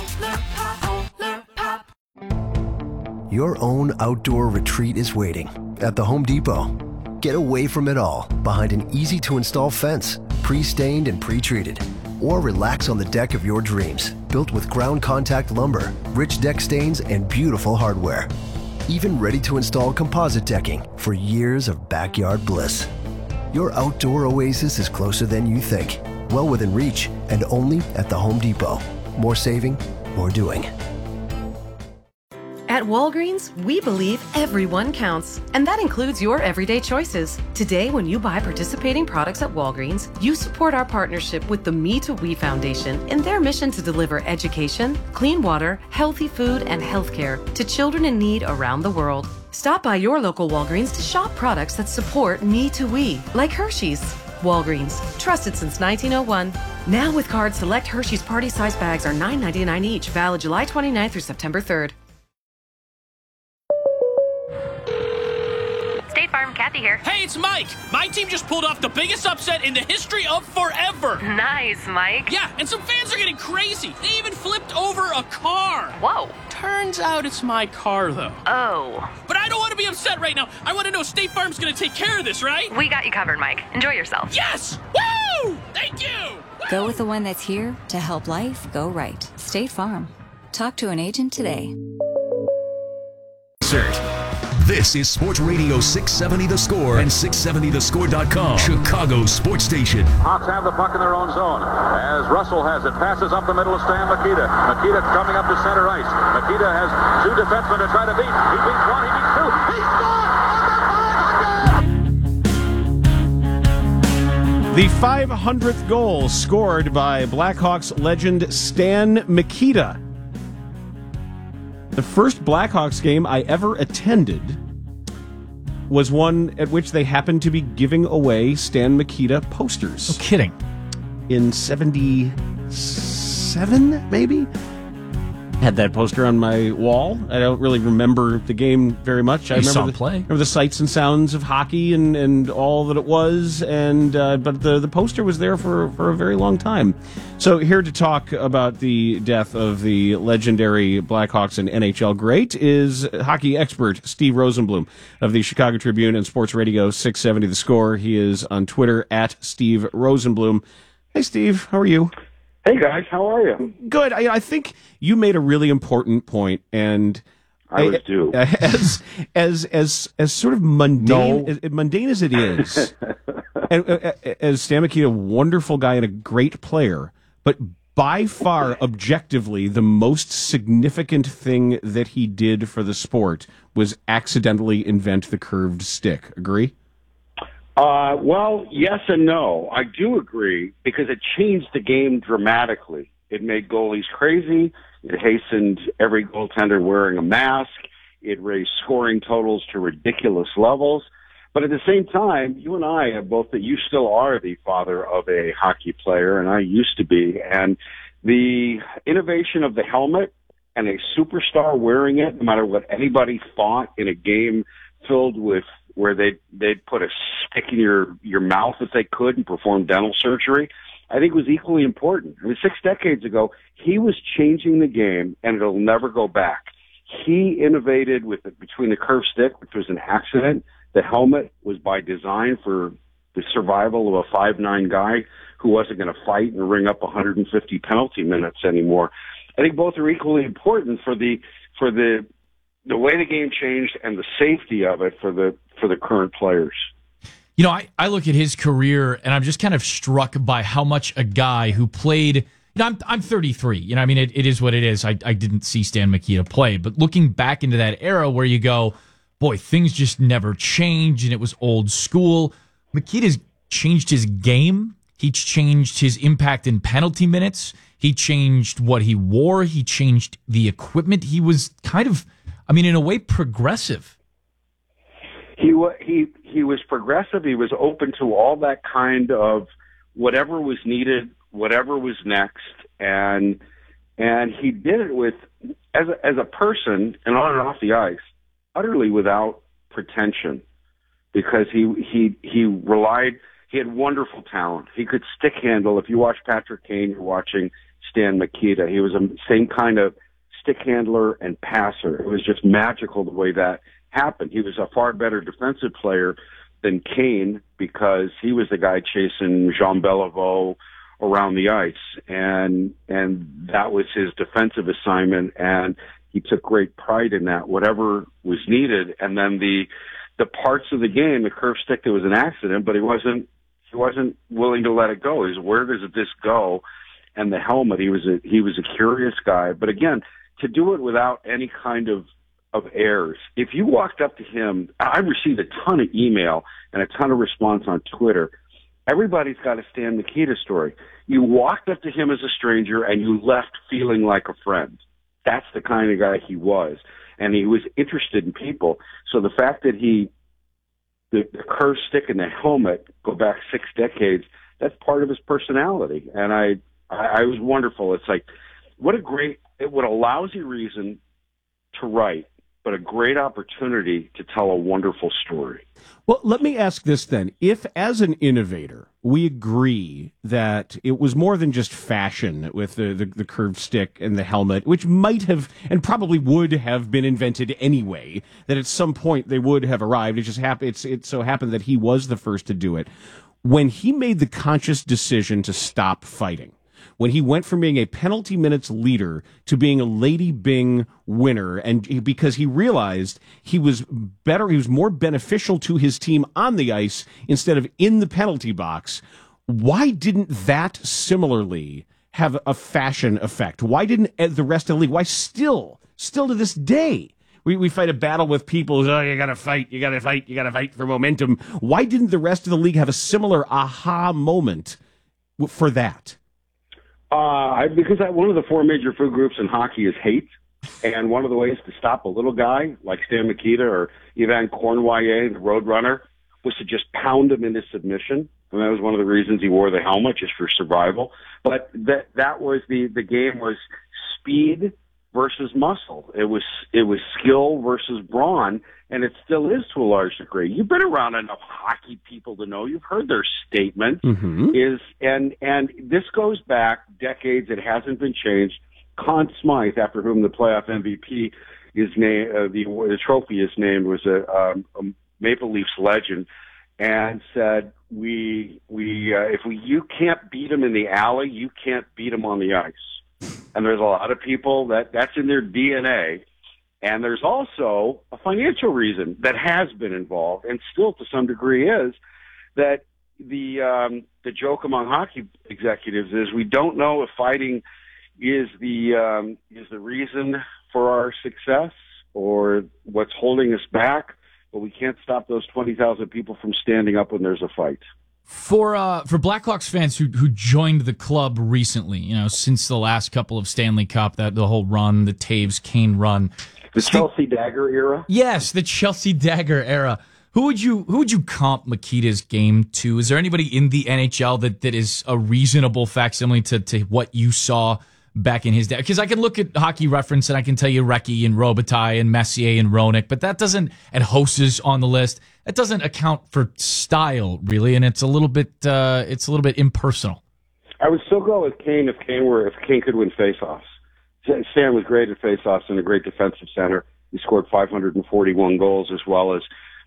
Your own outdoor retreat is waiting. At the Home Depot, get away from it all behind an easy-to-install fence, pre-stained and pre-treated. Or relax on the deck of your dreams, built with ground contact lumber, rich deck stains, and beautiful hardware. Even ready-to-install composite decking for years of backyard bliss. Your outdoor oasis is closer than you think. Well within reach, and only at the Home Depot. More saving, more doing. At Walgreens, we believe everyone counts, and that includes your everyday choices. Today, when you buy participating products at Walgreens, you support our partnership with the Me to We Foundation in their mission to deliver education, clean water, healthy food, and healthcare to children in need around the world. Stop by your local Walgreens to shop products that support Me to We, like Hershey's. Walgreens, trusted since 1901. Now with cards, select Hershey's party size bags are $9.99 each, valid July 29th through September 3rd. State Farm, Kathy here. Hey, it's Mike. My team just pulled off the biggest upset in the history of forever. Nice, Mike. Yeah, and some fans are getting crazy. They even flipped over a car. Whoa. Turns out it's my car, though. Oh. But I don't want to be upset right now. I want to know State Farm's going to take care of this, right? We got you covered, Mike. Enjoy yourself. Yes! Woo! Thank you! Go with the one that's here to help life go right. State Farm. Talk to an agent today. This is Sports Radio 670 The Score and 670thescore.com, Chicago's sports station. Hawks have the puck in their own zone as Russell has it. Passes up the middle to Stan Mikita. Mikita coming up to center ice. Mikita has two defensemen to try to beat. He beats one, he beats two. He scored! The 500th goal scored by Blackhawks legend Stan Mikita. The first Blackhawks game I ever attended was one at which they happened to be giving away Stan Mikita posters. No kidding. In 77, maybe? Had that poster on my wall. I don't really remember the game very much. I remember the sights and sounds of hockey and all that it was, and but the poster was there for a very long time. So here to talk about the death of the legendary Blackhawks and NHL great is hockey expert Steve Rosenbloom of the Chicago Tribune and Sports Radio 670 The Score. He is on Twitter at Steve Rosenbloom. Hey, Steve, how are you? Hey guys, how are you? Good. I think you made a really important point, and I was due. As sort of mundane as it is, and, as Stan Mikita, a wonderful guy and a great player, but by far, objectively, the most significant thing that he did for the sport was accidentally invent the curved stick. Agree? Well, yes and no. I do agree because it changed the game dramatically. It made goalies crazy. It hastened every goaltender wearing a mask. It raised scoring totals to ridiculous levels. But at the same time, you and I have both that you still are the father of a hockey player, and I used to be. And the innovation of the helmet and a superstar wearing it, no matter what anybody thought in a game filled with where they'd put a stick in your mouth if they could and perform dental surgery, I think was equally important. I mean, 6 decades ago, he was changing the game, and it'll never go back. He innovated between the curved stick, which was an accident. The helmet was by design for the survival of a 5'9" guy who wasn't going to fight and ring up 150 penalty minutes anymore. I think both are equally important for the way the game changed and the safety of it for the current players. You know, I look at his career and I'm just kind of struck by how much a guy who played, you know, I'm 33, you know, I mean, it is what it is. I didn't see Stan Mikita play, but looking back into that era where you go, boy, things just never changed and it was old school. Mikita's changed his game. He changed his impact in penalty minutes. He changed what he wore. He changed the equipment. He was kind of, I mean, in a way, progressive. He was progressive. He was open to all that kind of whatever was needed, whatever was next, and he did it with as a person and on and off the ice, utterly without pretension, because he relied. He had wonderful talent. He could stick handle. If you watch Patrick Kane, you're watching Stan Mikita. He was the same kind of stick handler and passer. It was just magical the way that happen. He was a far better defensive player than Kane because he was the guy chasing Jean Beliveau around the ice, and that was his defensive assignment, and he took great pride in that, whatever was needed. And then the parts of the game, the curve stick, there was an accident, but he wasn't willing to let it go. He was, where does this go? And the helmet, he was a curious guy. But again, to do it without any kind of errors. If you walked up to him, I received a ton of email and a ton of response on Twitter. Everybody's got a Stan Mikita story. You walked up to him as a stranger and you left feeling like a friend. That's the kind of guy he was. And he was interested in people. So the fact that the curved stick and the helmet go back 6 decades, that's part of his personality. And I was wonderful. It's like, what a lousy reason to write, but a great opportunity to tell a wonderful story. Well, let me ask this then. If, as an innovator, we agree that it was more than just fashion with the curved stick and the helmet, which might have and probably would have been invented anyway, that at some point they would have arrived. It just happened. It so happened that he was the first to do it. When he made the conscious decision to stop fighting, when he went from being a penalty minutes leader to being a Lady Byng winner, and because he realized he was more beneficial to his team on the ice instead of in the penalty box, why didn't that similarly have a fashion effect? Why didn't the rest of the league? Why still to this day, we fight a battle with people, you gotta fight for momentum. Why didn't the rest of the league have a similar aha moment for that? Because one of the 4 major food groups in hockey is hate, and one of the ways to stop a little guy like Stan Mikita or Yvan Cournoyer, the Roadrunner, was to just pound him into submission. And that was one of the reasons he wore the helmet, just for survival. But that was the game was speed versus muscle. It was skill versus brawn, and it still is to a large degree. You've been around enough hockey people to know. You've heard their statement. And this goes back decades. It hasn't been changed. Conn Smythe, after whom the playoff MVP is named, the trophy is named, was a Maple Leafs legend, and said, if you can't beat them in the alley, you can't beat them on the ice. And there's a lot of people that's in their DNA. And there's also a financial reason that has been involved, and still to some degree is, that the joke among hockey executives is we don't know if fighting is the reason for our success or what's holding us back, but we can't stop those 20,000 people from standing up when there's a fight. For Blackhawks fans who joined the club recently, since the last couple of Stanley Cup, the whole run, the Taves Kane run, the Chelsea Dagger era. Yes, the Chelsea Dagger era. Who would you comp Mikita's game to? Is there anybody in the NHL that is a reasonable facsimile to what you saw back in his day? Because I can look at Hockey Reference and I can tell you Recchi and Robitaille and Messier and Roenick, but that doesn't, and Hoses on the list, that doesn't account for style really, and it's a little bit impersonal. I would still go with Kane if Kane could win faceoffs. Stan was great at faceoffs and a great defensive center. He scored 541 goals as well as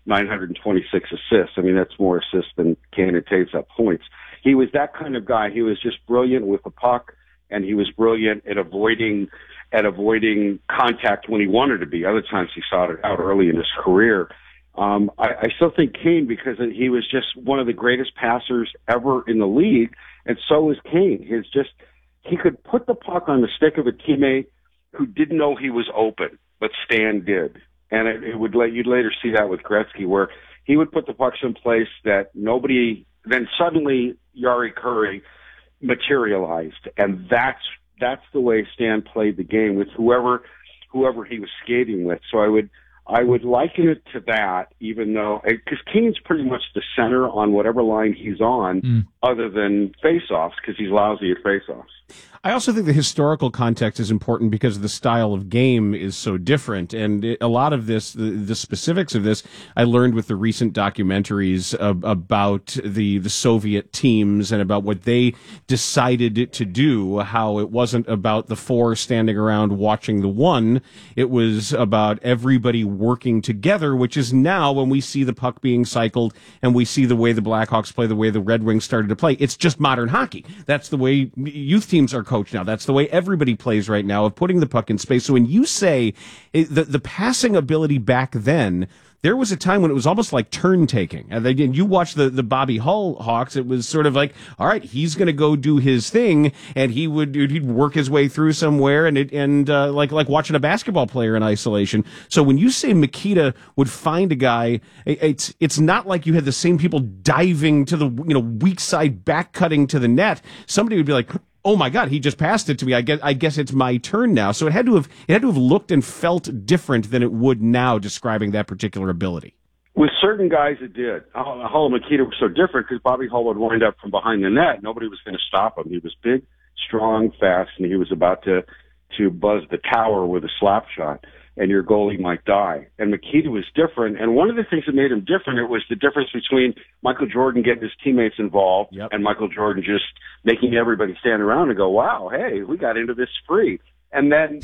926 assists. I mean, that's more assists than Kane and Taves up points. He was that kind of guy. He was just brilliant with the puck, and he was brilliant at avoiding contact when he wanted to be. Other times he sought it out early in his career. I still think Kane, because he was just one of the greatest passers ever in the league, and so was Kane. He could put the puck on the stick of a teammate who didn't know he was open, but Stan did. And you'd later see that with Gretzky, where he would put the puck someplace that nobody, then suddenly Jari Kurri materialized. And that's the way Stan played the game with whoever he was skating with. So I would liken it to that, even though, because Kane's pretty much the center on whatever line he's on, other than faceoffs, because he's lousy at faceoffs. I also think the historical context is important because the style of game is so different. And a lot of this, the specifics of this, I learned with the recent documentaries about the Soviet teams and about what they decided to do, how it wasn't about the four standing around watching the one. It was about everybody working together, which is now when we see the puck being cycled and we see the way the Blackhawks play, the way the Red Wings started to play. It's just modern hockey. That's the way youth teams are coached now. That's the way everybody plays right now, of putting the puck in space. So when you say the passing ability back then, there was a time when it was almost like turn taking. And you watch the Bobby Hull Hawks, it was sort of like, all right, he's going to go do his thing, and he'd work his way through somewhere, and like watching a basketball player in isolation. So when you say Mikita would find a guy, it's not like you had the same people diving to the weak side, back cutting to the net. Somebody would be like, oh my God, he just passed it to me. I guess it's my turn now. So it had to have looked and felt different than it would now, describing that particular ability. With certain guys, it did. Hull and Mikita were so different because Bobby Hull would wind up from behind the net. Nobody was going to stop him. He was big, strong, fast, and he was about to buzz the tower with a slap shot, and your goalie might die. And Mikita was different. And one of the things that made him different, it was the difference between Michael Jordan getting his teammates involved and Michael Jordan just making everybody stand around and go, wow, hey, we got into this spree. And then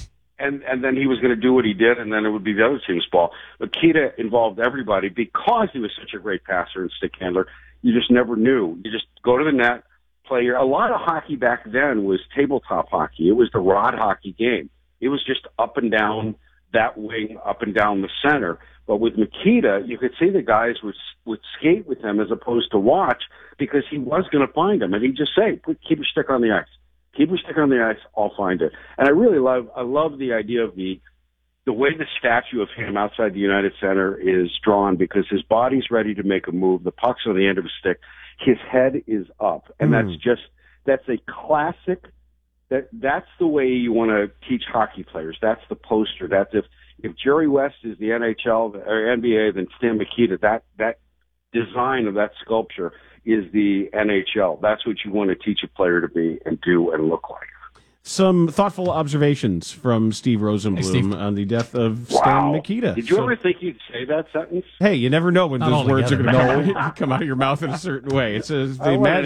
he was going to do what he did, and then it would be the other team's ball. Mikita involved everybody because he was such a great passer and stick handler. You just never knew. You just go to the net, play a lot of hockey back then was tabletop hockey. It was the rod hockey game. It was just up and down that wing, up and down the center. But with Mikita, you could see the guys would skate with him as opposed to watch, because he was going to find them. And he'd just say, keep your stick on the ice. Keep your stick on the ice, I'll find it. And I love the idea of the way the statue of him outside the United Center is drawn, because his body's ready to make a move. The puck's on the end of his stick. His head is up. And that's a classic. That's the way you want to teach hockey players. That's the poster. That's if Jerry West is the NHL or NBA, then Stan Mikita, that design of that sculpture is the NHL. That's what you want to teach a player to be and do and look like. Some thoughtful observations from Steve Rosenblum on the death of Stan Mikita. Did you ever think you'd say that sentence? Hey, you never know when those words are going to come out of your mouth in a certain way. It's the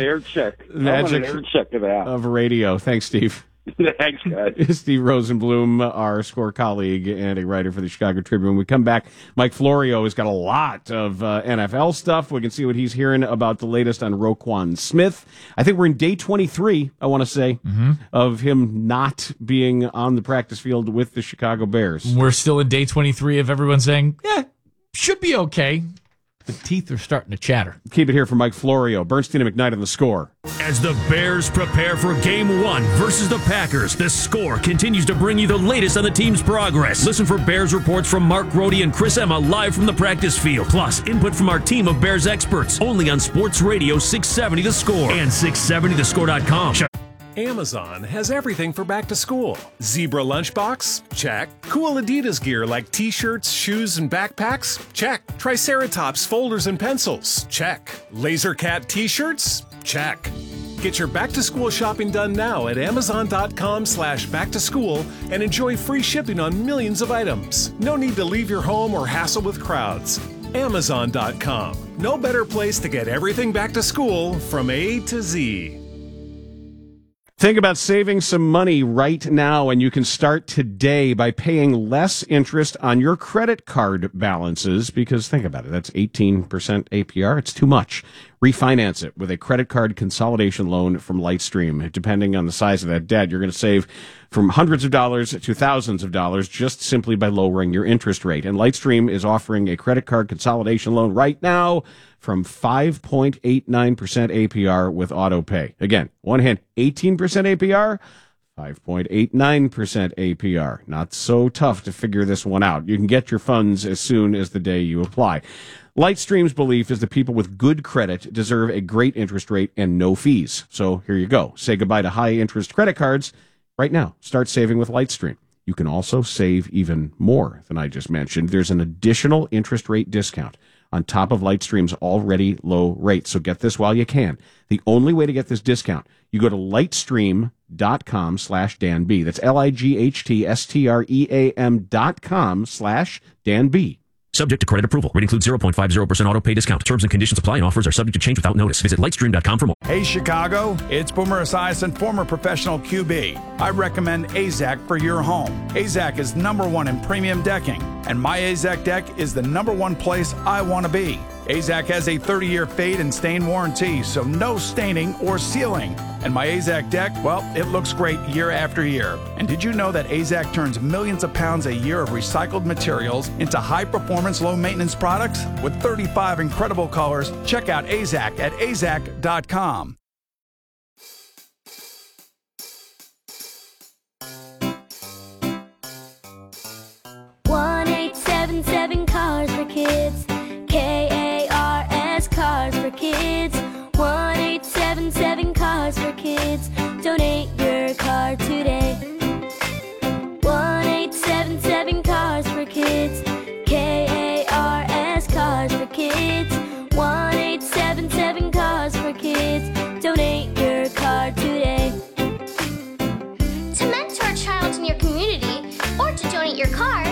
magic of radio. Thanks, Steve. Thanks, guys. Steve Rosenblum, our score colleague and a writer for the Chicago Tribune. When we come back, Mike Florio has got a lot of NFL stuff. We can see what he's hearing about the latest on Roquan Smith. I think we're in day 23, I want to say, of him not being on the practice field with the Chicago Bears. We're still in day 23 of everyone saying, should be okay. The teeth are starting to chatter. Keep it here from Mike Florio, Bernstein and McKnight on the Score. As the Bears prepare for Game 1 versus the Packers, the Score continues to bring you the latest on the team's progress. Listen for Bears reports from Mark Grody and Chris Emma live from the practice field. Plus, input from our team of Bears experts, only on Sports Radio 670 The Score and 670thescore.com. Amazon has everything for back to school. Zebra lunchbox? Check. Cool Adidas gear like t-shirts, shoes, and backpacks? Check. Triceratops folders and pencils? Check. Laser Cat t-shirts? Check. Get your back to school shopping done now at amazon.com/back-to-school and enjoy free shipping on millions of items. No need to leave your home or hassle with crowds. Amazon.com. No better place to get everything back to school from A to Z. Think about saving some money right now, and you can start today by paying less interest on your credit card balances, because think about it, that's 18% APR. It's too much. Refinance it with a credit card consolidation loan from Lightstream. Depending on the size of that debt, you're going to save from hundreds of dollars to thousands of dollars just simply by lowering your interest rate. And Lightstream is offering a credit card consolidation loan right now from 5.89% APR with auto pay. Again, one hand, 18% APR, 5.89% APR. Not so tough to figure this one out. You can get your funds as soon as the day you apply. Lightstream's belief is that people with good credit deserve a great interest rate and no fees. So here you go. Say goodbye to high interest credit cards right now. Start saving with Lightstream. You can also save even more than I just mentioned. There's an additional interest rate discount on top of Lightstream's already low rate. So get this while you can. The only way to get this discount, you go to lightstream.com/Dan B. That's LIGHTSTREAM.com/Dan B. Subject to credit approval. Rate includes 0.50% auto pay discount. Terms and conditions apply and offers are subject to change without notice. Visit lightstream.com for more. Hey Chicago, it's Boomer Esiason, former professional QB. I recommend AZAC for your home. AZAC is #1 in premium decking, and my AZAC deck is the #1 place I want to be. AZAC has a 30-year fade and stain warranty, so no staining or sealing. And my AZAC deck, well, it looks great year after year. And did you know that AZAC turns millions of pounds a year of recycled materials into high-performance, low-maintenance products? With 35 incredible colors, check out AZAC at AZAC.com. Cars for Kids, KARS Cars for Kids, 1-877 Cars for Kids. Donate your car today. 1-877 Cars for Kids, KARS Cars for Kids, 1-877 Cars for Kids. Donate your car today. To mentor a child in your community or to donate your car,